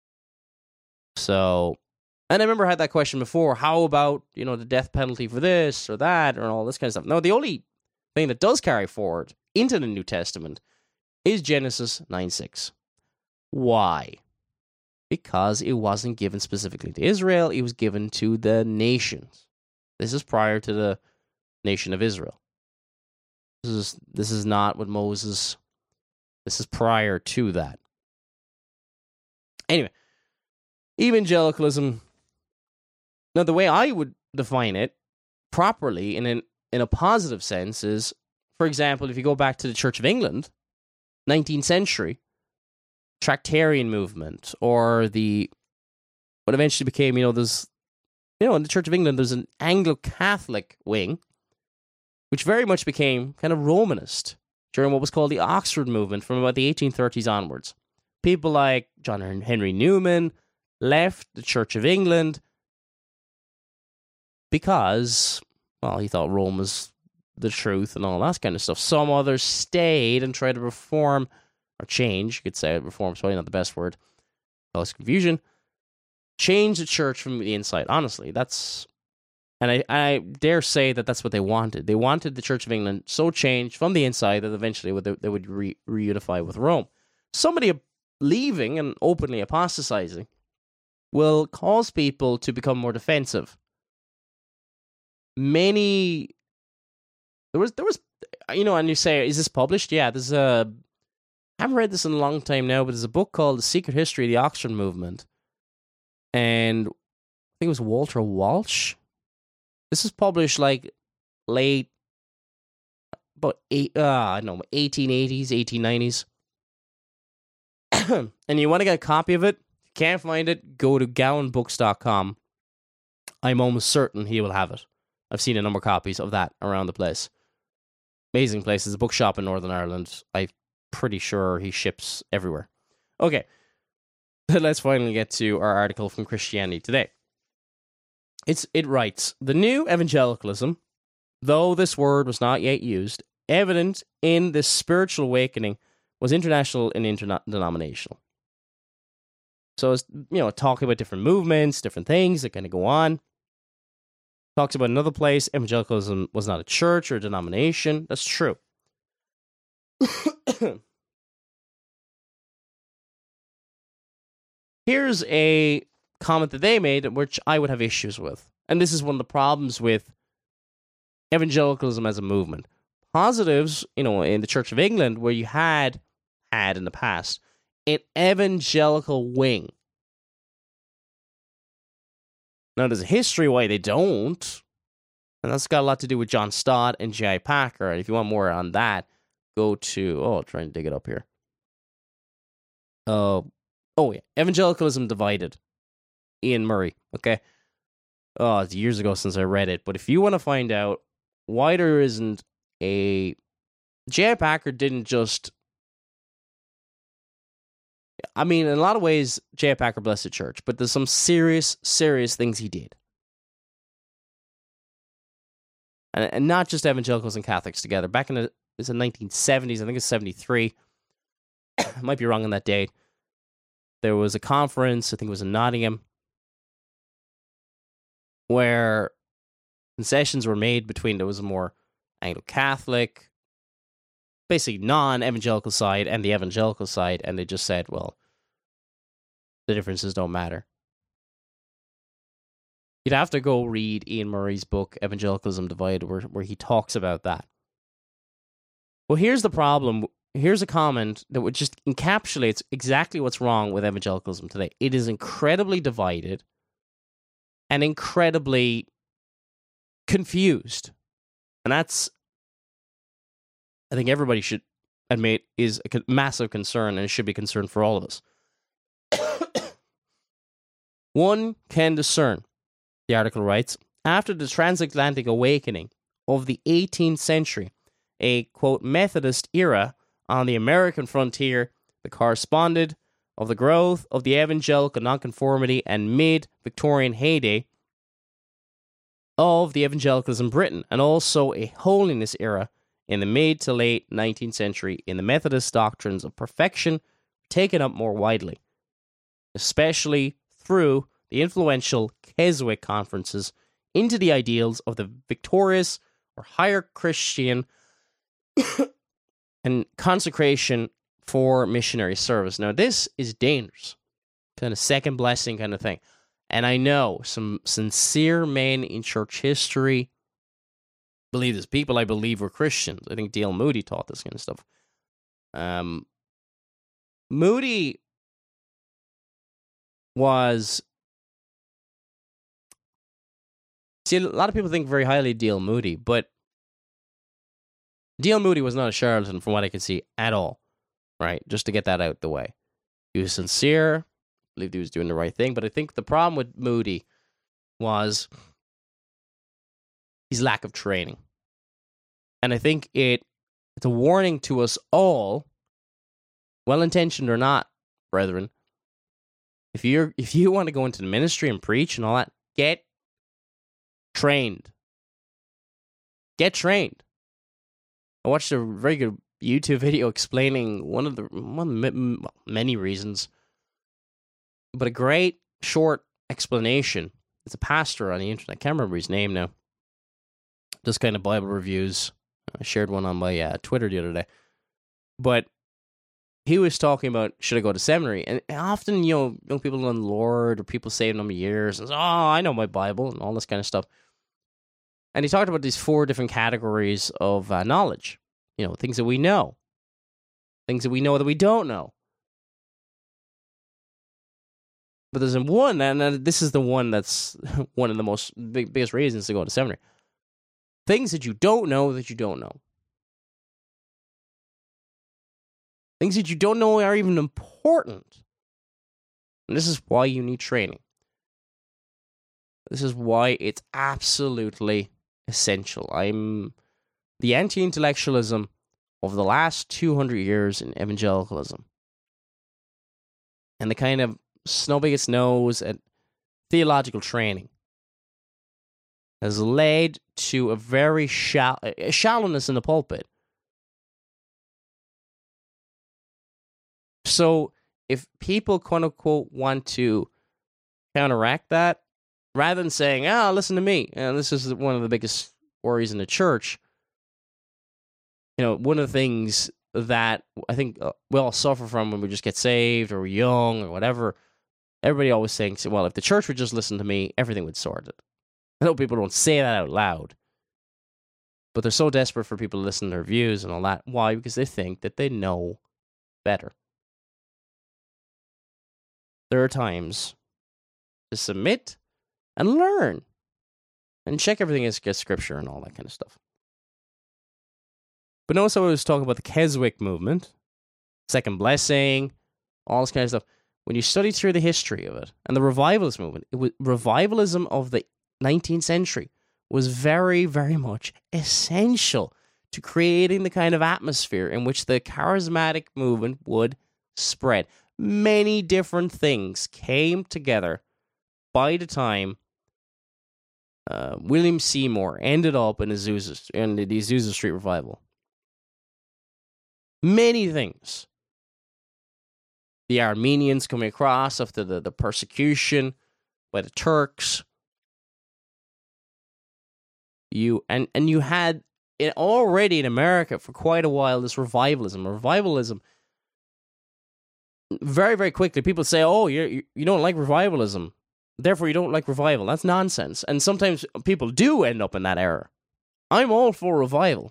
So, and I remember I had that question before, how about, you know, the death penalty for this or that or all this kind of stuff? No, the only thing that does carry forward into the New Testament is Genesis nine six. Why? Because it wasn't given specifically to Israel, it was given to the nations. This is prior to the nation of Israel. This is this is not what Moses, this is prior to that. Anyway, evangelicalism, now the way I would define it properly in an, in a positive sense is, for example, if you go back to the Church of England, nineteenth century, Tractarian movement, or the what eventually became, you know, there's, you know, in the Church of England, there's an Anglo-Catholic wing, which very much became kind of Romanist during what was called the Oxford movement from about the eighteen thirties onwards. People like John Henry Newman left the Church of England because, well, he thought Rome was the truth and all that kind of stuff. Some others stayed and tried to reform or change, you could say, reform is probably not the best word, cause confusion, change the church from the inside. Honestly, that's, and I, I dare say that that's what they wanted. They wanted the Church of England so changed from the inside that eventually they, they would re, reunify with Rome. Somebody leaving and openly apostatizing will cause people to become more defensive. Many, there was, there was, you know, and you say, is this published? Yeah, there's a, I haven't read this in a long time now, but there's a book called The Secret History of the Oxford Movement. And I think it was Walter Walsh. This is published like late, about eight, uh, I don't know, eighteen eighties, eighteen nineties. And you want to get a copy of it? If you can't find it, go to gowan books dot com. I'm almost certain he will have it. I've seen a number of copies of that around the place. Amazing place. There's a bookshop in Northern Ireland. I'm pretty sure he ships everywhere. Okay. Let's finally get to our article from Christianity Today. It's It writes, the new evangelicalism, though this word was not yet used, evident in this spiritual awakening, was international and interdenominational. So it's, you know, talking about different movements, different things that kind of go on. Talks about another place, evangelicalism was not a church or a denomination. That's true. Here's a comment that they made, which I would have issues with. And this is one of the problems with evangelicalism as a movement. Positives, you know, in the Church of England, where you had, had in the past, an evangelical wing. Now, there's a history why they don't, and that's got a lot to do with John Stott and J I Packer. And if you want more on that, go to, oh, I'll try and dig it up here. Uh, oh, yeah, Evangelicalism Divided. Ian Murray, okay? Oh, it's years ago since I read it, but if you want to find out why there isn't a... J I Packer didn't just... I mean, in a lot of ways, J I Packer blessed the church, but there's some serious, serious things he did. And, and not just evangelicals and Catholics together. Back in the, it's the nineteen seventies, I think it's seventy-three. I might be wrong on that date. There was a conference, I think it was in Nottingham, where concessions were made between, there was a more Anglo-Catholic, basically non-evangelical side and the evangelical side, and they just said, well, the differences don't matter. You'd have to go read Ian Murray's book, Evangelicalism Divided, where, where he talks about that. Well, here's the problem. Here's a comment that would just encapsulates exactly what's wrong with evangelicalism today. It is incredibly divided and incredibly confused. And that's, I think everybody should admit, is a massive concern, and it should be a concern for all of us. One can discern, the article writes, after the transatlantic awakening of the eighteenth century, a, quote, Methodist era on the American frontier that corresponded of the growth of the evangelical nonconformity and mid-Victorian heyday of the evangelicals in Britain, and also a holiness era in the mid to late nineteenth century in the Methodist doctrines of perfection taken up more widely, especially through the influential Keswick conferences into the ideals of the victorious or higher Christian and consecration for missionary service. Now, this is dangerous, kind of second blessing kind of thing. And I know some sincere men in church history believe this. People I believe were Christians. I think D L Moody taught this kind of stuff. Um, Moody was... See, a lot of people think very highly of D L Moody, but D L Moody was not a charlatan from what I can see at all, right? Just to get that out the way. He was sincere, believed he was doing the right thing, but I think the problem with Moody was his lack of training. And I think it it's a warning to us all, well-intentioned or not, brethren. If you're if you want to go into the ministry and preach and all that, get trained. Get trained. I watched a very good YouTube video explaining one of the one of the many reasons, but a great short explanation. It's a pastor on the internet. I can't remember his name now. Just kind of Bible reviews. I shared one on my uh, Twitter the other day. But he was talking about, should I go to seminary? And often, you know, young people in the Lord or people saved them years and say, oh, I know my Bible and all this kind of stuff. And he talked about these four different categories of uh, knowledge. You know, things that we know. Things that we know that we don't know. But there's one, and this is the one that's one of the most big, biggest reasons to go to seminary. Things that you don't know that you don't know. Things that you don't know are even important. And this is why you need training. This is why it's absolutely essential. I'm the anti-intellectualism of the last two hundred years in evangelicalism. And the kind of snubbing its nose at theological training has led to a very shall- a shallowness in the pulpit. So if people, quote unquote, want to counteract that, rather than saying, ah, oh, listen to me, and this is one of the biggest worries in the church, you know, one of the things that I think we all suffer from when we just get saved or we're young or whatever, everybody always thinks, well, if the church would just listen to me, everything would sort it. I know people don't say that out loud, but they're so desperate for people to listen to their views and all that. Why? Because they think that they know better. There are times to submit and learn and check everything against scripture and all that kind of stuff. But notice how I was talking about the Keswick movement, second blessing, all this kind of stuff. When you study through the history of it and the revivalist movement, it was revivalism of the nineteenth century was very, very much essential to creating the kind of atmosphere in which the charismatic movement would spread. Many different things came together by the time uh, William Seymour ended up in, Azusa, in the Azusa Street Revival. Many things. The Armenians coming across after the, the persecution by the Turks. You and, and you had it already in America for quite a while, this revivalism. Revivalism, very, very quickly, people say, oh, you you don't like revivalism, therefore you don't like revival. That's nonsense. And sometimes people do end up in that error. I'm all for revival.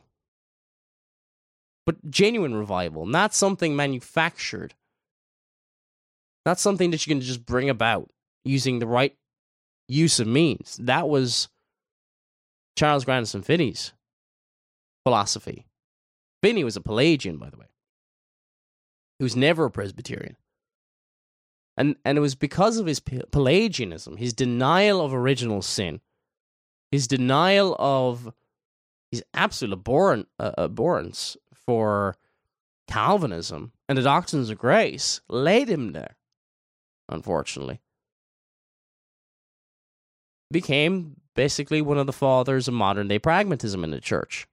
But genuine revival, not something manufactured. Not something that you can just bring about using the right use of means. That was Charles Grandison Finney's philosophy. Finney was a Pelagian, by the way. He was never a Presbyterian. And and it was because of his Pelagianism, his denial of original sin, his denial of his absolute abhorrent, uh, abhorrence for Calvinism and the doctrines of grace, led him there, unfortunately. Became basically one of the fathers of modern-day pragmatism in the church.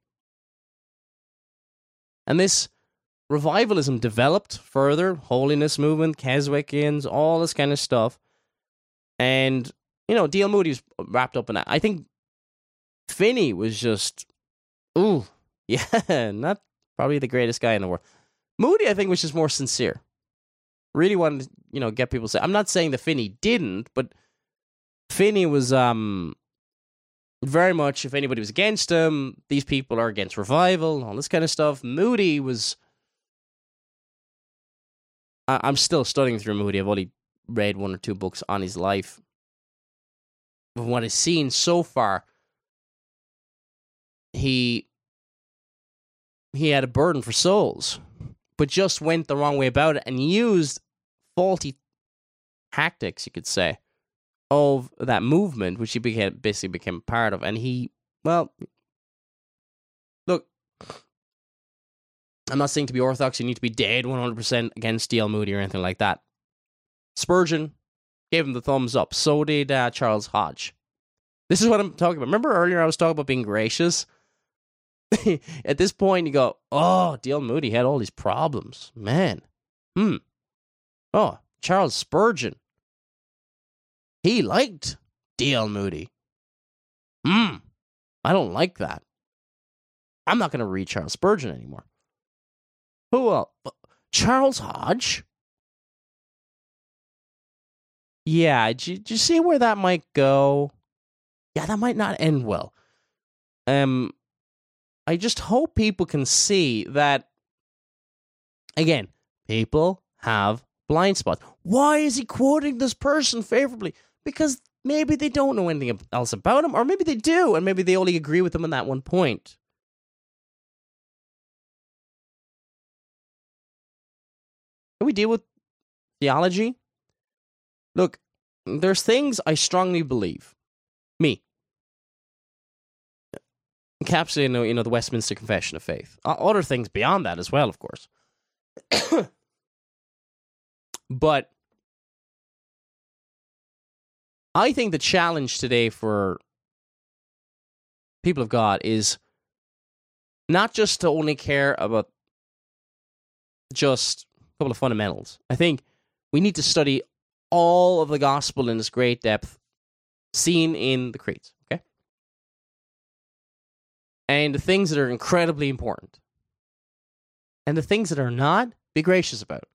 And this revivalism developed further, holiness movement, Keswickians, all this kind of stuff. And, you know, D L Moody was wrapped up in that. I think Finney was just, ooh, yeah, not probably the greatest guy in the world. Moody, I think, was just more sincere. Really wanted to, you know, get people to say, I'm not saying that Finney didn't, but Finney was um very much, if anybody was against him, these people are against revival, all this kind of stuff. Moody was, I, I'm still studying through Moody. I've only read one or two books on his life. From what I've seen so far, he he had a burden for souls, but just went the wrong way about it and used faulty tactics, you could say, of that movement, which he became, basically became part of. And he, well, look, I'm not saying to be orthodox, you need to be dead one hundred percent against D L Moody or anything like that. Spurgeon gave him the thumbs up. So did uh, Charles Hodge. This is what I'm talking about. Remember earlier I was talking about being gracious? At this point, you go, oh, D L Moody had all these problems. Man. Hmm. Oh, Charles Spurgeon. He liked D L Moody. Hmm. I don't like that. I'm not going to read Charles Spurgeon anymore. Who else? Charles Hodge? Yeah, did you, did you see where that might go? Yeah, that might not end well. Um, I just hope people can see that, again, people have blind spots. Why is he quoting this person favorably? Because maybe they don't know anything else about him, or maybe they do, and maybe they only agree with him on that one point. Can we deal with theology? Look, there's things I strongly believe Me. Encapsulating, you know, the Westminster Confession of Faith. Other things beyond that as well, of course. But I think the challenge today for people of God is not just to only care about just a couple of fundamentals. I think we need to study all of the gospel in its great depth, seen in the creeds, okay? And the things that are incredibly important. And the things that are not, be gracious about.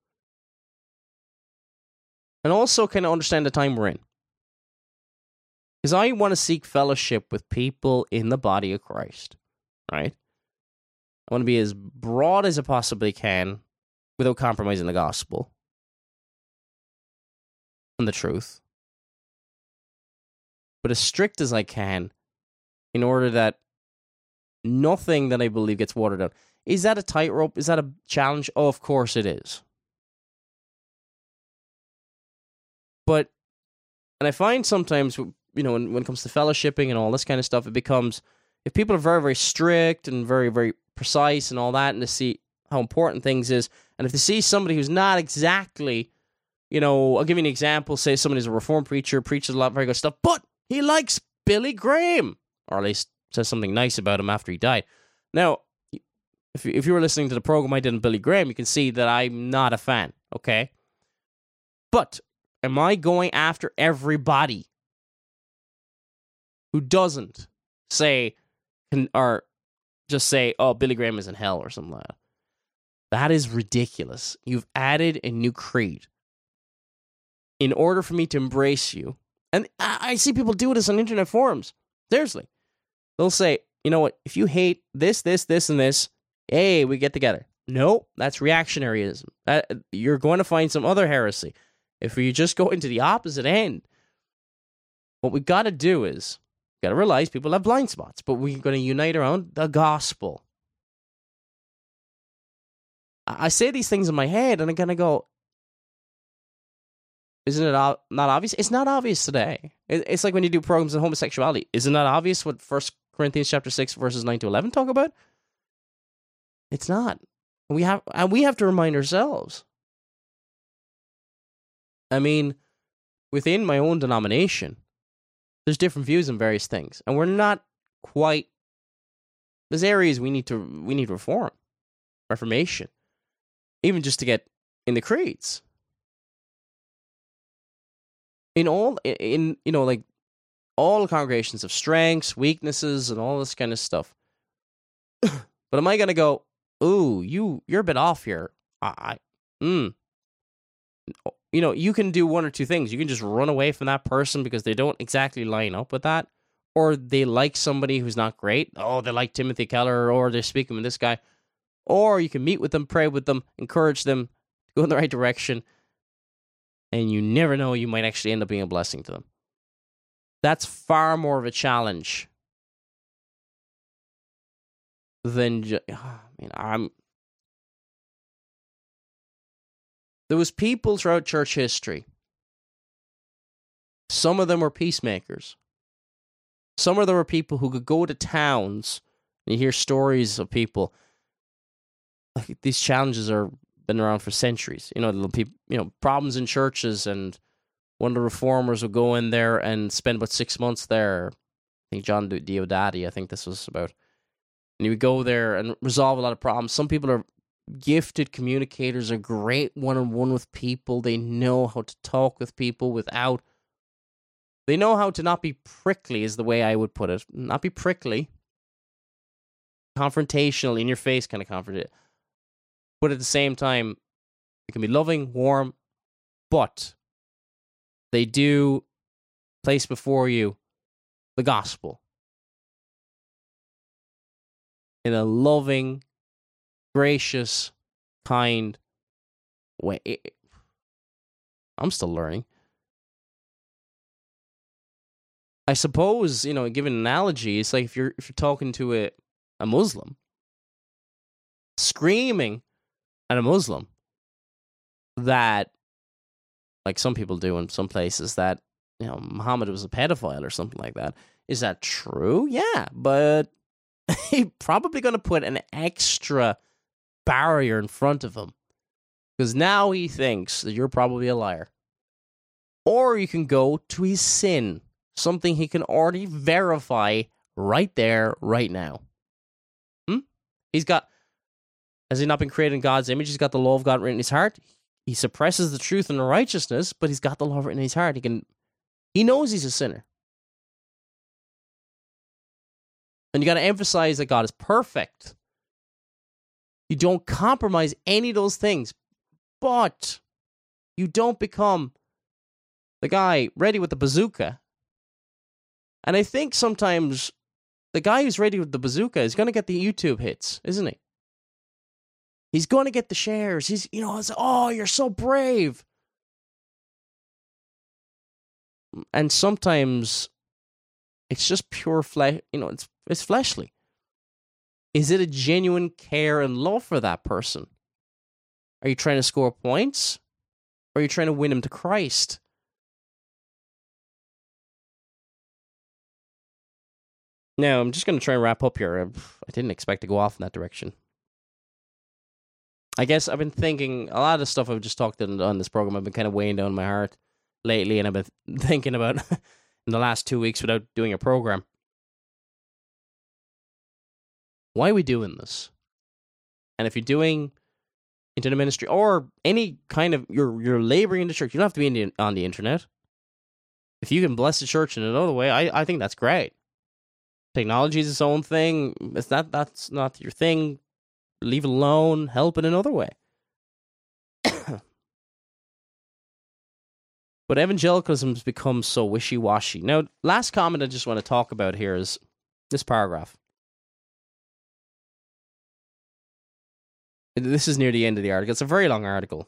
And also kind of understand the time we're in. Because I want to seek fellowship with people in the body of Christ, right? I want to be as broad as I possibly can without compromising the gospel and the truth, but as strict as I can in order that nothing that I believe gets watered down. Is that a tightrope? Is that a challenge? Oh, of course it is. But, and I find sometimes, you know, when, when it comes to fellowshipping and all this kind of stuff, it becomes, if people are very, very strict and very, very precise and all that, and to see how important things is, and if they see somebody who's not exactly, you know, I'll give you an example, say somebody's a Reformed preacher, preaches a lot of very good stuff, but he likes Billy Graham, or at least says something nice about him after he died. Now, if you, if you were listening to the program I did on Billy Graham, you can see that I'm not a fan, okay? But am I going after everybody who doesn't say, can, or just say, oh, Billy Graham is in hell or something like that? That is ridiculous. You've added a new creed in order for me to embrace you. And I, I see people do this on internet forums. Seriously. They'll say, you know what, if you hate this, this, this, and this, hey, we get together. No, that's reactionaryism. That, you're going to find some other heresy. If you just go into the opposite end, what we got to do is, we got to realize people have blind spots, but we're going to unite around the gospel. I, I say these things in my head, and I'm going to go, isn't it not obvious? It's not obvious today. It, it's like when you do programs on homosexuality. Isn't that obvious what First Corinthians chapter six, verses nine to eleven talk about? It's not. We have, and we have to remind ourselves. I mean, within my own denomination, there's different views on various things, and we're not quite. There's areas we need to we need reform, reformation, even just to get in the creeds. In all, in you know, like all congregations have strengths, weaknesses, and all this kind of stuff. But am I going to go, ooh, you you're a bit off here? I, I mm. You know, you can do one or two things. You can just run away from that person because they don't exactly line up with that, or they like somebody who's not great. Oh, they like Timothy Keller, or they're speaking with this guy. Or you can meet with them, pray with them, encourage them to go in the right direction, and you never know, you might actually end up being a blessing to them. That's far more of a challenge than just, I mean, I'm. There was people throughout church history. Some of them were peacemakers. Some of them were people who could go to towns, and you hear stories of people. Like, these challenges are been around for centuries. You know, the people, you know, problems in churches, and one of the reformers would go in there and spend about six months there. I think John Diodati, I think this was about. And he would go there and resolve a lot of problems. Some people are gifted communicators, are great one-on-one with people. They know how to talk with people without... They know how to not be prickly, is the way I would put it. Not be prickly. Confrontational, in your face kind of confrontational. But at the same time, it can be loving, warm, but they do place before you the gospel in a loving, gracious, kind way. I'm still learning. I suppose, you know, given an analogy, it's like if you're if you're talking to a, a Muslim, screaming at a Muslim that, like some people do in some places, that you know, Muhammad was a pedophile or something like that. Is that true? Yeah, but he's probably going to put an extra barrier in front of him because now he thinks that you're probably a liar. Or you can go to his sin, something he can already verify right there, right now. Hmm? He's got, has he not been created in God's image? He's got the law of God written in his heart. He suppresses the truth and the righteousness, but he's got the law written in his heart. He can, he knows he's a sinner. And you got to emphasize that God is perfect. You don't compromise any of those things, but you don't become the guy ready with the bazooka. And I think sometimes the guy who's ready with the bazooka is going to get the YouTube hits, isn't he? He's going to get the shares. He's, you know, it's, oh, you're so brave. And sometimes it's just pure flesh, you know, it's it's fleshly. Is it a genuine care and love for that person? Are you trying to score points? Or are you trying to win him to Christ? Now, I'm just going to try and wrap up here. I didn't expect to go off in that direction. I guess I've been thinking, a lot of the stuff I've just talked on this program, I've been kind of weighing down my heart lately, and I've been thinking about in the last two weeks without doing a program. Why are we doing this? And if you're doing into the ministry or any kind of, you're, you're laboring in the church, you don't have to be in the, on the internet. If you can bless the church in another way, I, I think that's great. Technology is its own thing. It's not, that's not your thing. Leave it alone. Help in another way. But evangelicalism has become so wishy-washy. Now, last comment I just want to talk about here is this paragraph. This is near the end of the article. It's a very long article.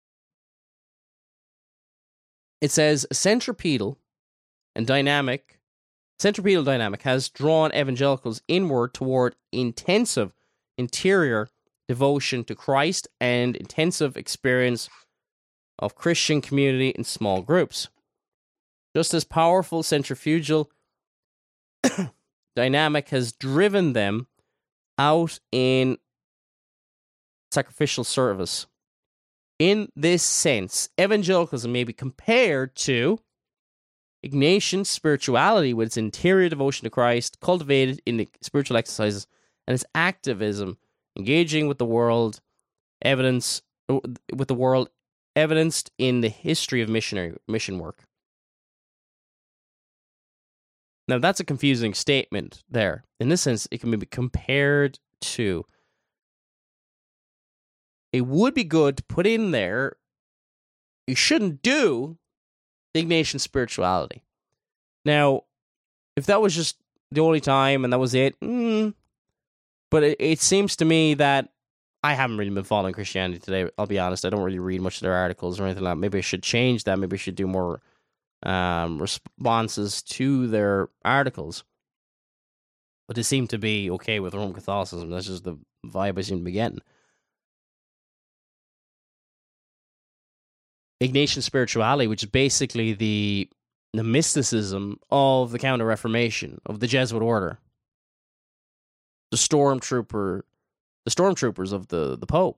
It says, centripetal and dynamic, centripetal dynamic has drawn evangelicals inward toward intensive interior devotion to Christ and intensive experience of Christian community in small groups. Just as powerful centrifugal dynamic has driven them out in sacrificial service. In this sense, evangelicalism may be compared to Ignatian spirituality with its interior devotion to Christ, cultivated in the spiritual exercises, and its activism, engaging with the world, evidence with the world evidenced in the history of missionary mission work. Now, that's a confusing statement there. In this sense, it can be compared to. It would be good to put in there, you shouldn't do the Ignatian spirituality. Now, if that was just the only time and that was it, mm, but it, it seems to me that I haven't really been following Christianity today. I'll be honest. I don't really read much of their articles or anything like that. Maybe I should change that. Maybe I should do more um, responses to their articles. But they seem to be okay with Roman Catholicism. That's just the vibe I seem to be getting. Ignatian spirituality, which is basically the the mysticism of the Counter-Reformation, of the Jesuit order. The stormtrooper, the stormtroopers of the, the Pope.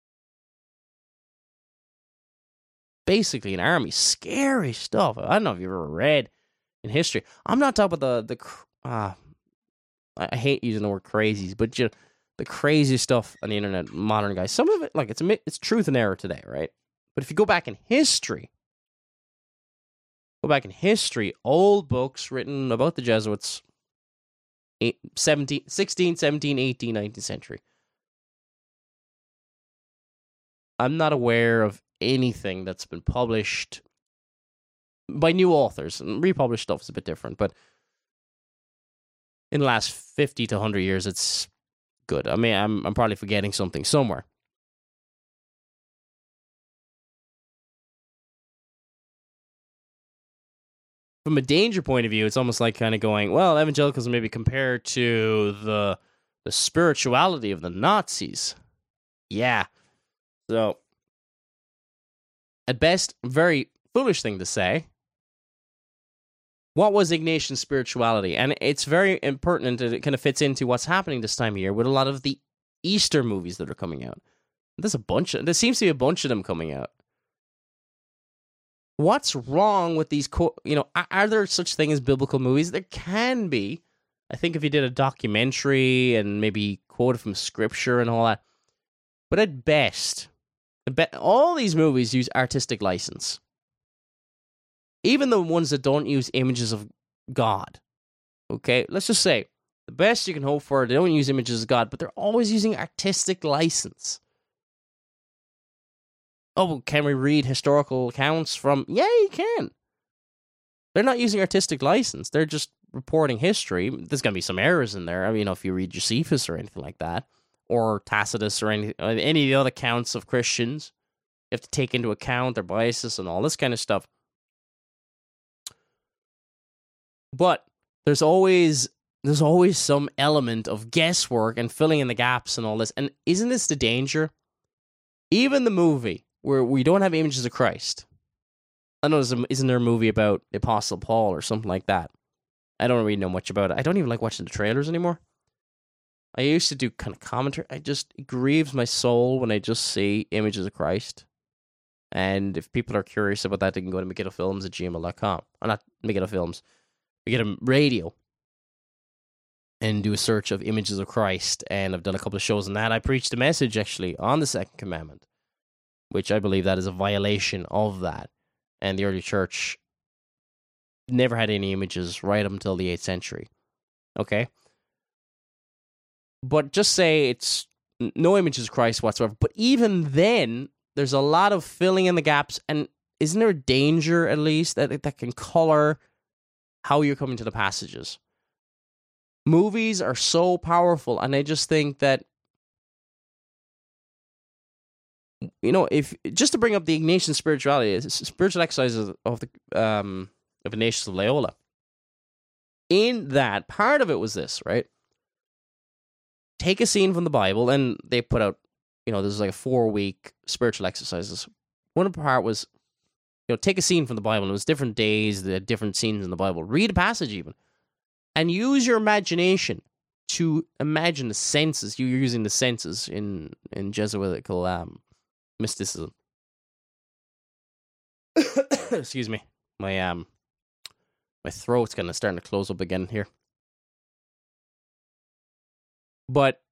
Basically an army. Scary stuff. I don't know if you've ever read in history. I'm not talking about the, the uh, I hate using the word crazies, but you know, the crazy stuff on the internet, modern guys. Some of it, like, it's, a, it's truth and error today, right? But if you go back in history, go back in history, old books written about the Jesuits, seventeen, sixteen, seventeen, eighteen, nineteenth century. I'm not aware of anything that's been published by new authors, and republished stuff is a bit different, but in the last fifty to one hundred years, it's good. I mean, I'm, I'm probably forgetting something somewhere. From a danger point of view, it's almost like kind of going, well, evangelicalism may be compared to the the spirituality of the Nazis. Yeah. So, at best, very foolish thing to say. what was Ignatian spirituality? And it's very impertinent, and it kind of fits into what's happening this time of year with a lot of the Easter movies that are coming out. There's a bunch of, there seems to be a bunch of them coming out. What's wrong with these, co- you know, are, are there such thing as biblical movies? There can be. I think if you did a documentary and maybe quoted from scripture and all that. But at best, at be- all these movies use artistic license. Even the ones that don't use images of God. Okay, let's just say, the best you can hope for, they don't use images of God, but they're always using artistic license. Oh, can we read historical accounts from... Yeah, you can. They're not using artistic license. They're just reporting history. There's going to be some errors in there. I mean, you know, if you read Josephus or anything like that, or Tacitus or any, any of the other accounts of Christians, you have to take into account their biases and all this kind of stuff. But there's always there's always some element of guesswork and filling in the gaps and all this. And isn't this the danger? Even the movie where we don't have images of Christ. I know, there's a, isn't there a movie about the Apostle Paul or something like that? I don't really know much about it. I don't even like watching the trailers anymore. I used to do kind of commentary. I just, it grieves my soul when I just see images of Christ. And if people are curious about that, they can go to Megiddo Films at gmail dot com. Or not Megiddo Films. Megiddo Radio. And do a search of images of Christ. And I've done a couple of shows on that. I preached a message, actually, on the second commandment. Which I believe that is a violation of that. And the early church never had any images right up until the eighth century. Okay? But just say it's no images of Christ whatsoever. But even then, there's a lot of filling in the gaps. And isn't there a danger, at least, that that can color how you're coming to the passages? Movies are so powerful, and I just think that, you know, if just to bring up the Ignatian spirituality, spiritual exercises of the um of Ignatius of Loyola. In that, part of it was this, right? Take a scene from the Bible, and they put out, you know, there's like a four-week spiritual exercises. One part was, you know, take a scene from the Bible. It was different days, the different scenes in the Bible. Read a passage even, and use your imagination to imagine the senses. You're using the senses in in Jesuitical um, mysticism. Excuse me, my um, my throat's kind of starting to close up again here. But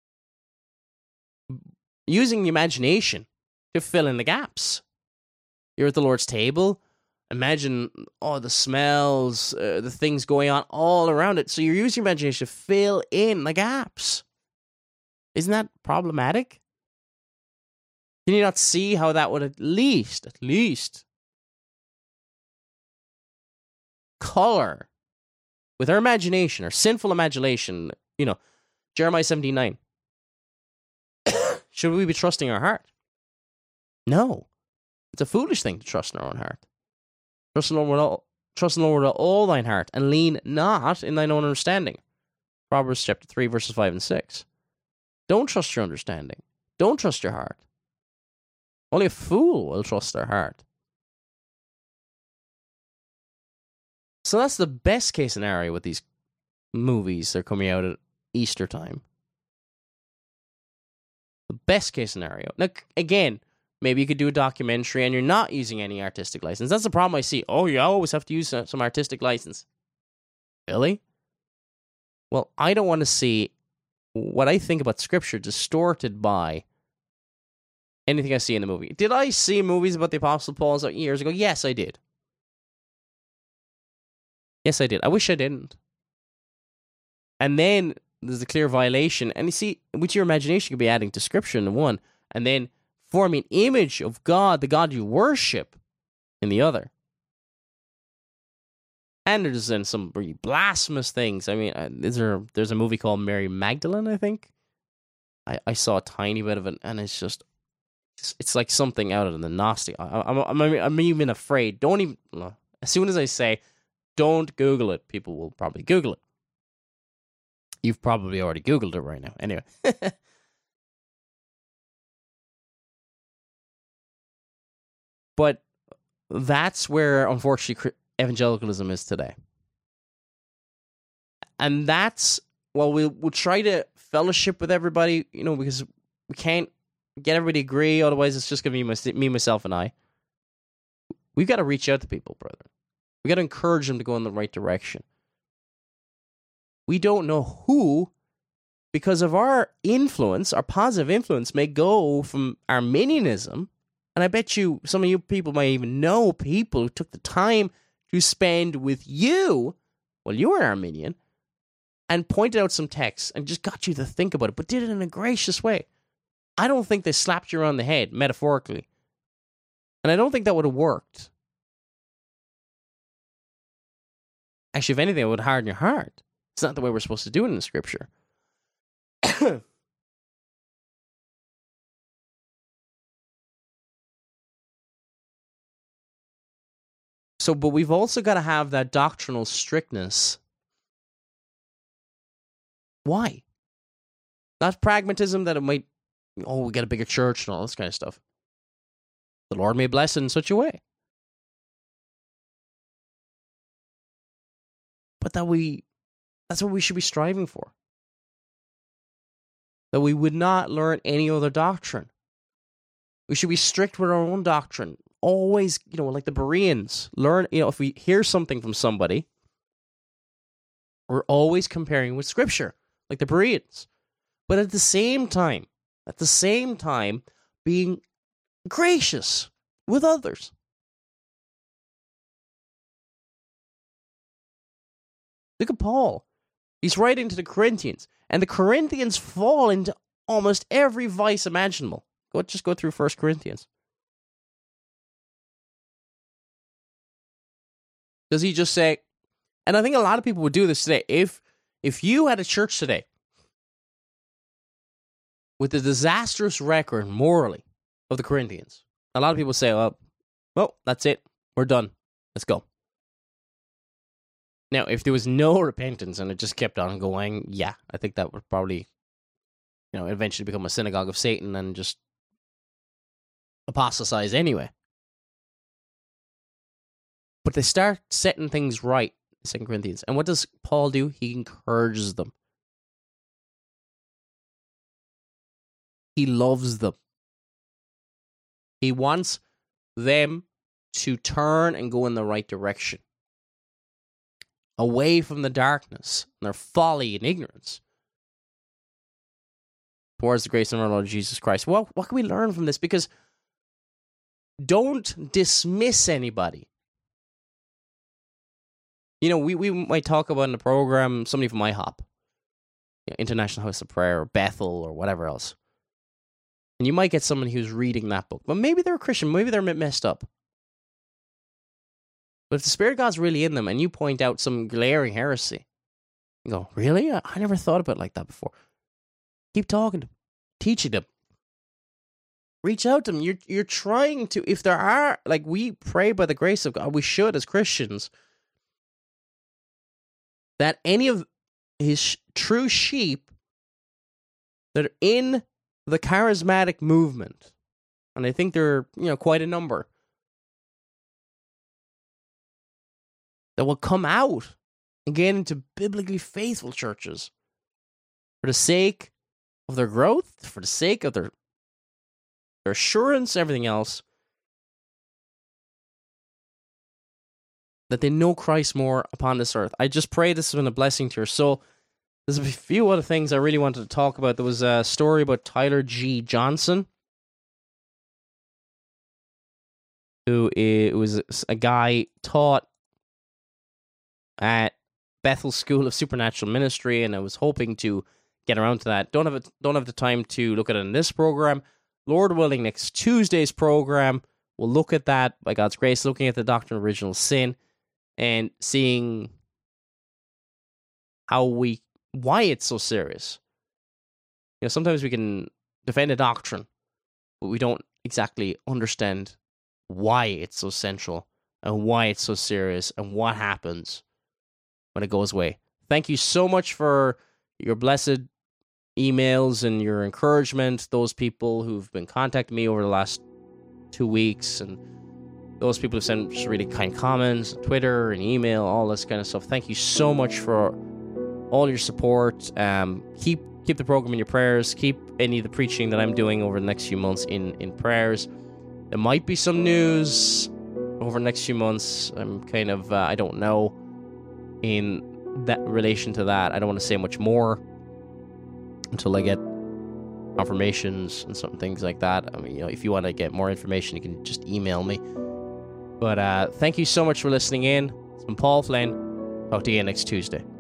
using the imagination to fill in the gaps. You're at the Lord's table. Imagine all oh, the smells, uh, the things going on all around it. So you're using your imagination to fill in the gaps. Isn't that problematic? Can you not see how that would at least, at least, color with our imagination, our sinful imagination, you know, Jeremiah seventeen nine. Should we be trusting our heart? No. It's a foolish thing to trust in our own heart. Trust in the Lord with all, trust in the Lord with all thine heart, and lean not in thine own understanding. Proverbs chapter three, verses five and six. Don't trust your understanding. Don't trust your heart. Only a fool will trust their heart. So that's the best case scenario with these movies that are coming out at Easter time. The best case scenario. Now, again, maybe you could do a documentary and you're not using any artistic license. That's the problem I see. Oh, you always have to use some artistic license. Really? Well, I don't want to see what I think about Scripture distorted by anything I see in the movie. Did I see movies about the Apostle Paul years ago? Yes, I did. Yes, I did. I wish I didn't. And then there's a clear violation. And you see, with your imagination, you could be adding to Scripture in the one, and then forming an image of God, the God you worship, in the other. And there's then some really blasphemous things. I mean, uh, is there, there's a movie called Mary Magdalene, I think. I, I saw a tiny bit of it, and it's just, it's, it's like something out of the Gnostic. I, I'm, I'm, I'm even afraid. Don't even, as soon as I say, don't Google it, people will probably Google it. You've probably already Googled it right now. Anyway. But that's where, unfortunately, evangelicalism is today. And that's, well, we'll, we'll try to fellowship with everybody, you know, because we can't get everybody to agree. Otherwise, it's just going to be my, me, myself, and I. We've got to reach out to people, brother. We got to encourage them to go in the right direction. We don't know who, because of our influence, our positive influence may go from Arminianism, and I bet you some of you people might even know people who took the time to spend with you while you were Arminian and pointed out some texts and just got you to think about it, but did it in a gracious way. I don't think they slapped you around the head, metaphorically. And I don't think that would have worked. Actually, if anything, it would harden your heart. It's not the way we're supposed to do it in the Scripture. So, but we've also got to have that doctrinal strictness. Why? Not pragmatism that it might, oh, we get a bigger church and all this kind of stuff. The Lord may bless it in such a way. But that we, that's what we should be striving for. That we would not learn any other doctrine. We should be strict with our own doctrine. Always, you know, like the Bereans, learn, you know, if we hear something from somebody, we're always comparing with Scripture, like the Bereans. But at the same time, at the same time, being gracious with others. Look at Paul. He's writing to the Corinthians, and the Corinthians fall into almost every vice imaginable. Go, just go through First Corinthians. Does he just say, and I think a lot of people would do this today, if if you had a church today with a disastrous record morally of the Corinthians, a lot of people say, oh, well, that's it. We're done. Let's go. Now, if there was no repentance and it just kept on going, yeah, I think that would probably, you know, eventually become a synagogue of Satan and just apostatize anyway. But they start setting things right in Second Corinthians. And what does Paul do? He encourages them. He loves them. He wants them to turn and go in the right direction. Away from the darkness and their folly and ignorance. Towards the grace of our Lord Jesus Christ. Well, what can we learn from this? Because don't dismiss anybody. You know, we, we might talk about in the program somebody from IHOP, you know, International House of Prayer, or Bethel, or whatever else. And you might get somebody who's reading that book. But maybe they're a Christian, maybe they're a bit messed up. But if the Spirit of God's really in them and you point out some glaring heresy, you go, really? I, I never thought about it like that before. Keep talking to them, teaching them. Reach out to them. You're, you're trying to, if there are, like we pray by the grace of God, we should as Christians, that any of his sh- true sheep that are in the charismatic movement, and I think there are, you know, quite a number, that will come out and get into biblically faithful churches for the sake of their growth, for the sake of their, their assurance, everything else, that they know Christ more upon this earth. I just pray this has been a blessing to your soul. There's a few other things I really wanted to talk about. There was a story about Tyler G. Johnson, who is, was a guy taught at Bethel School of Supernatural Ministry, and I was hoping to get around to that. Don't have it, don't have the time to look at it in this program. Lord willing, next Tuesday's program, we'll look at that by God's grace, looking at the doctrine of original sin and seeing how we, why it's so serious. You know, sometimes we can defend a doctrine, but we don't exactly understand why it's so central and why it's so serious and what happens when it goes away. Thank you so much for your blessed emails and your encouragement. Those people who've been contacting me over the last two weeks, and those people who sent just really kind comments, Twitter and email, all this kind of stuff. Thank you so much for all your support. Um, keep keep the program in your prayers. Keep any of the preaching that I'm doing over the next few months in, in prayers. There might be some news over the next few months. I'm kind of, uh, I don't know in that relation to that. I don't want to say much more until I get confirmations and some things like that. I mean, you know, if you want to get more information, you can just email me. But uh, thank you so much for listening in. It's been Paul Flynn. Talk to you next Tuesday.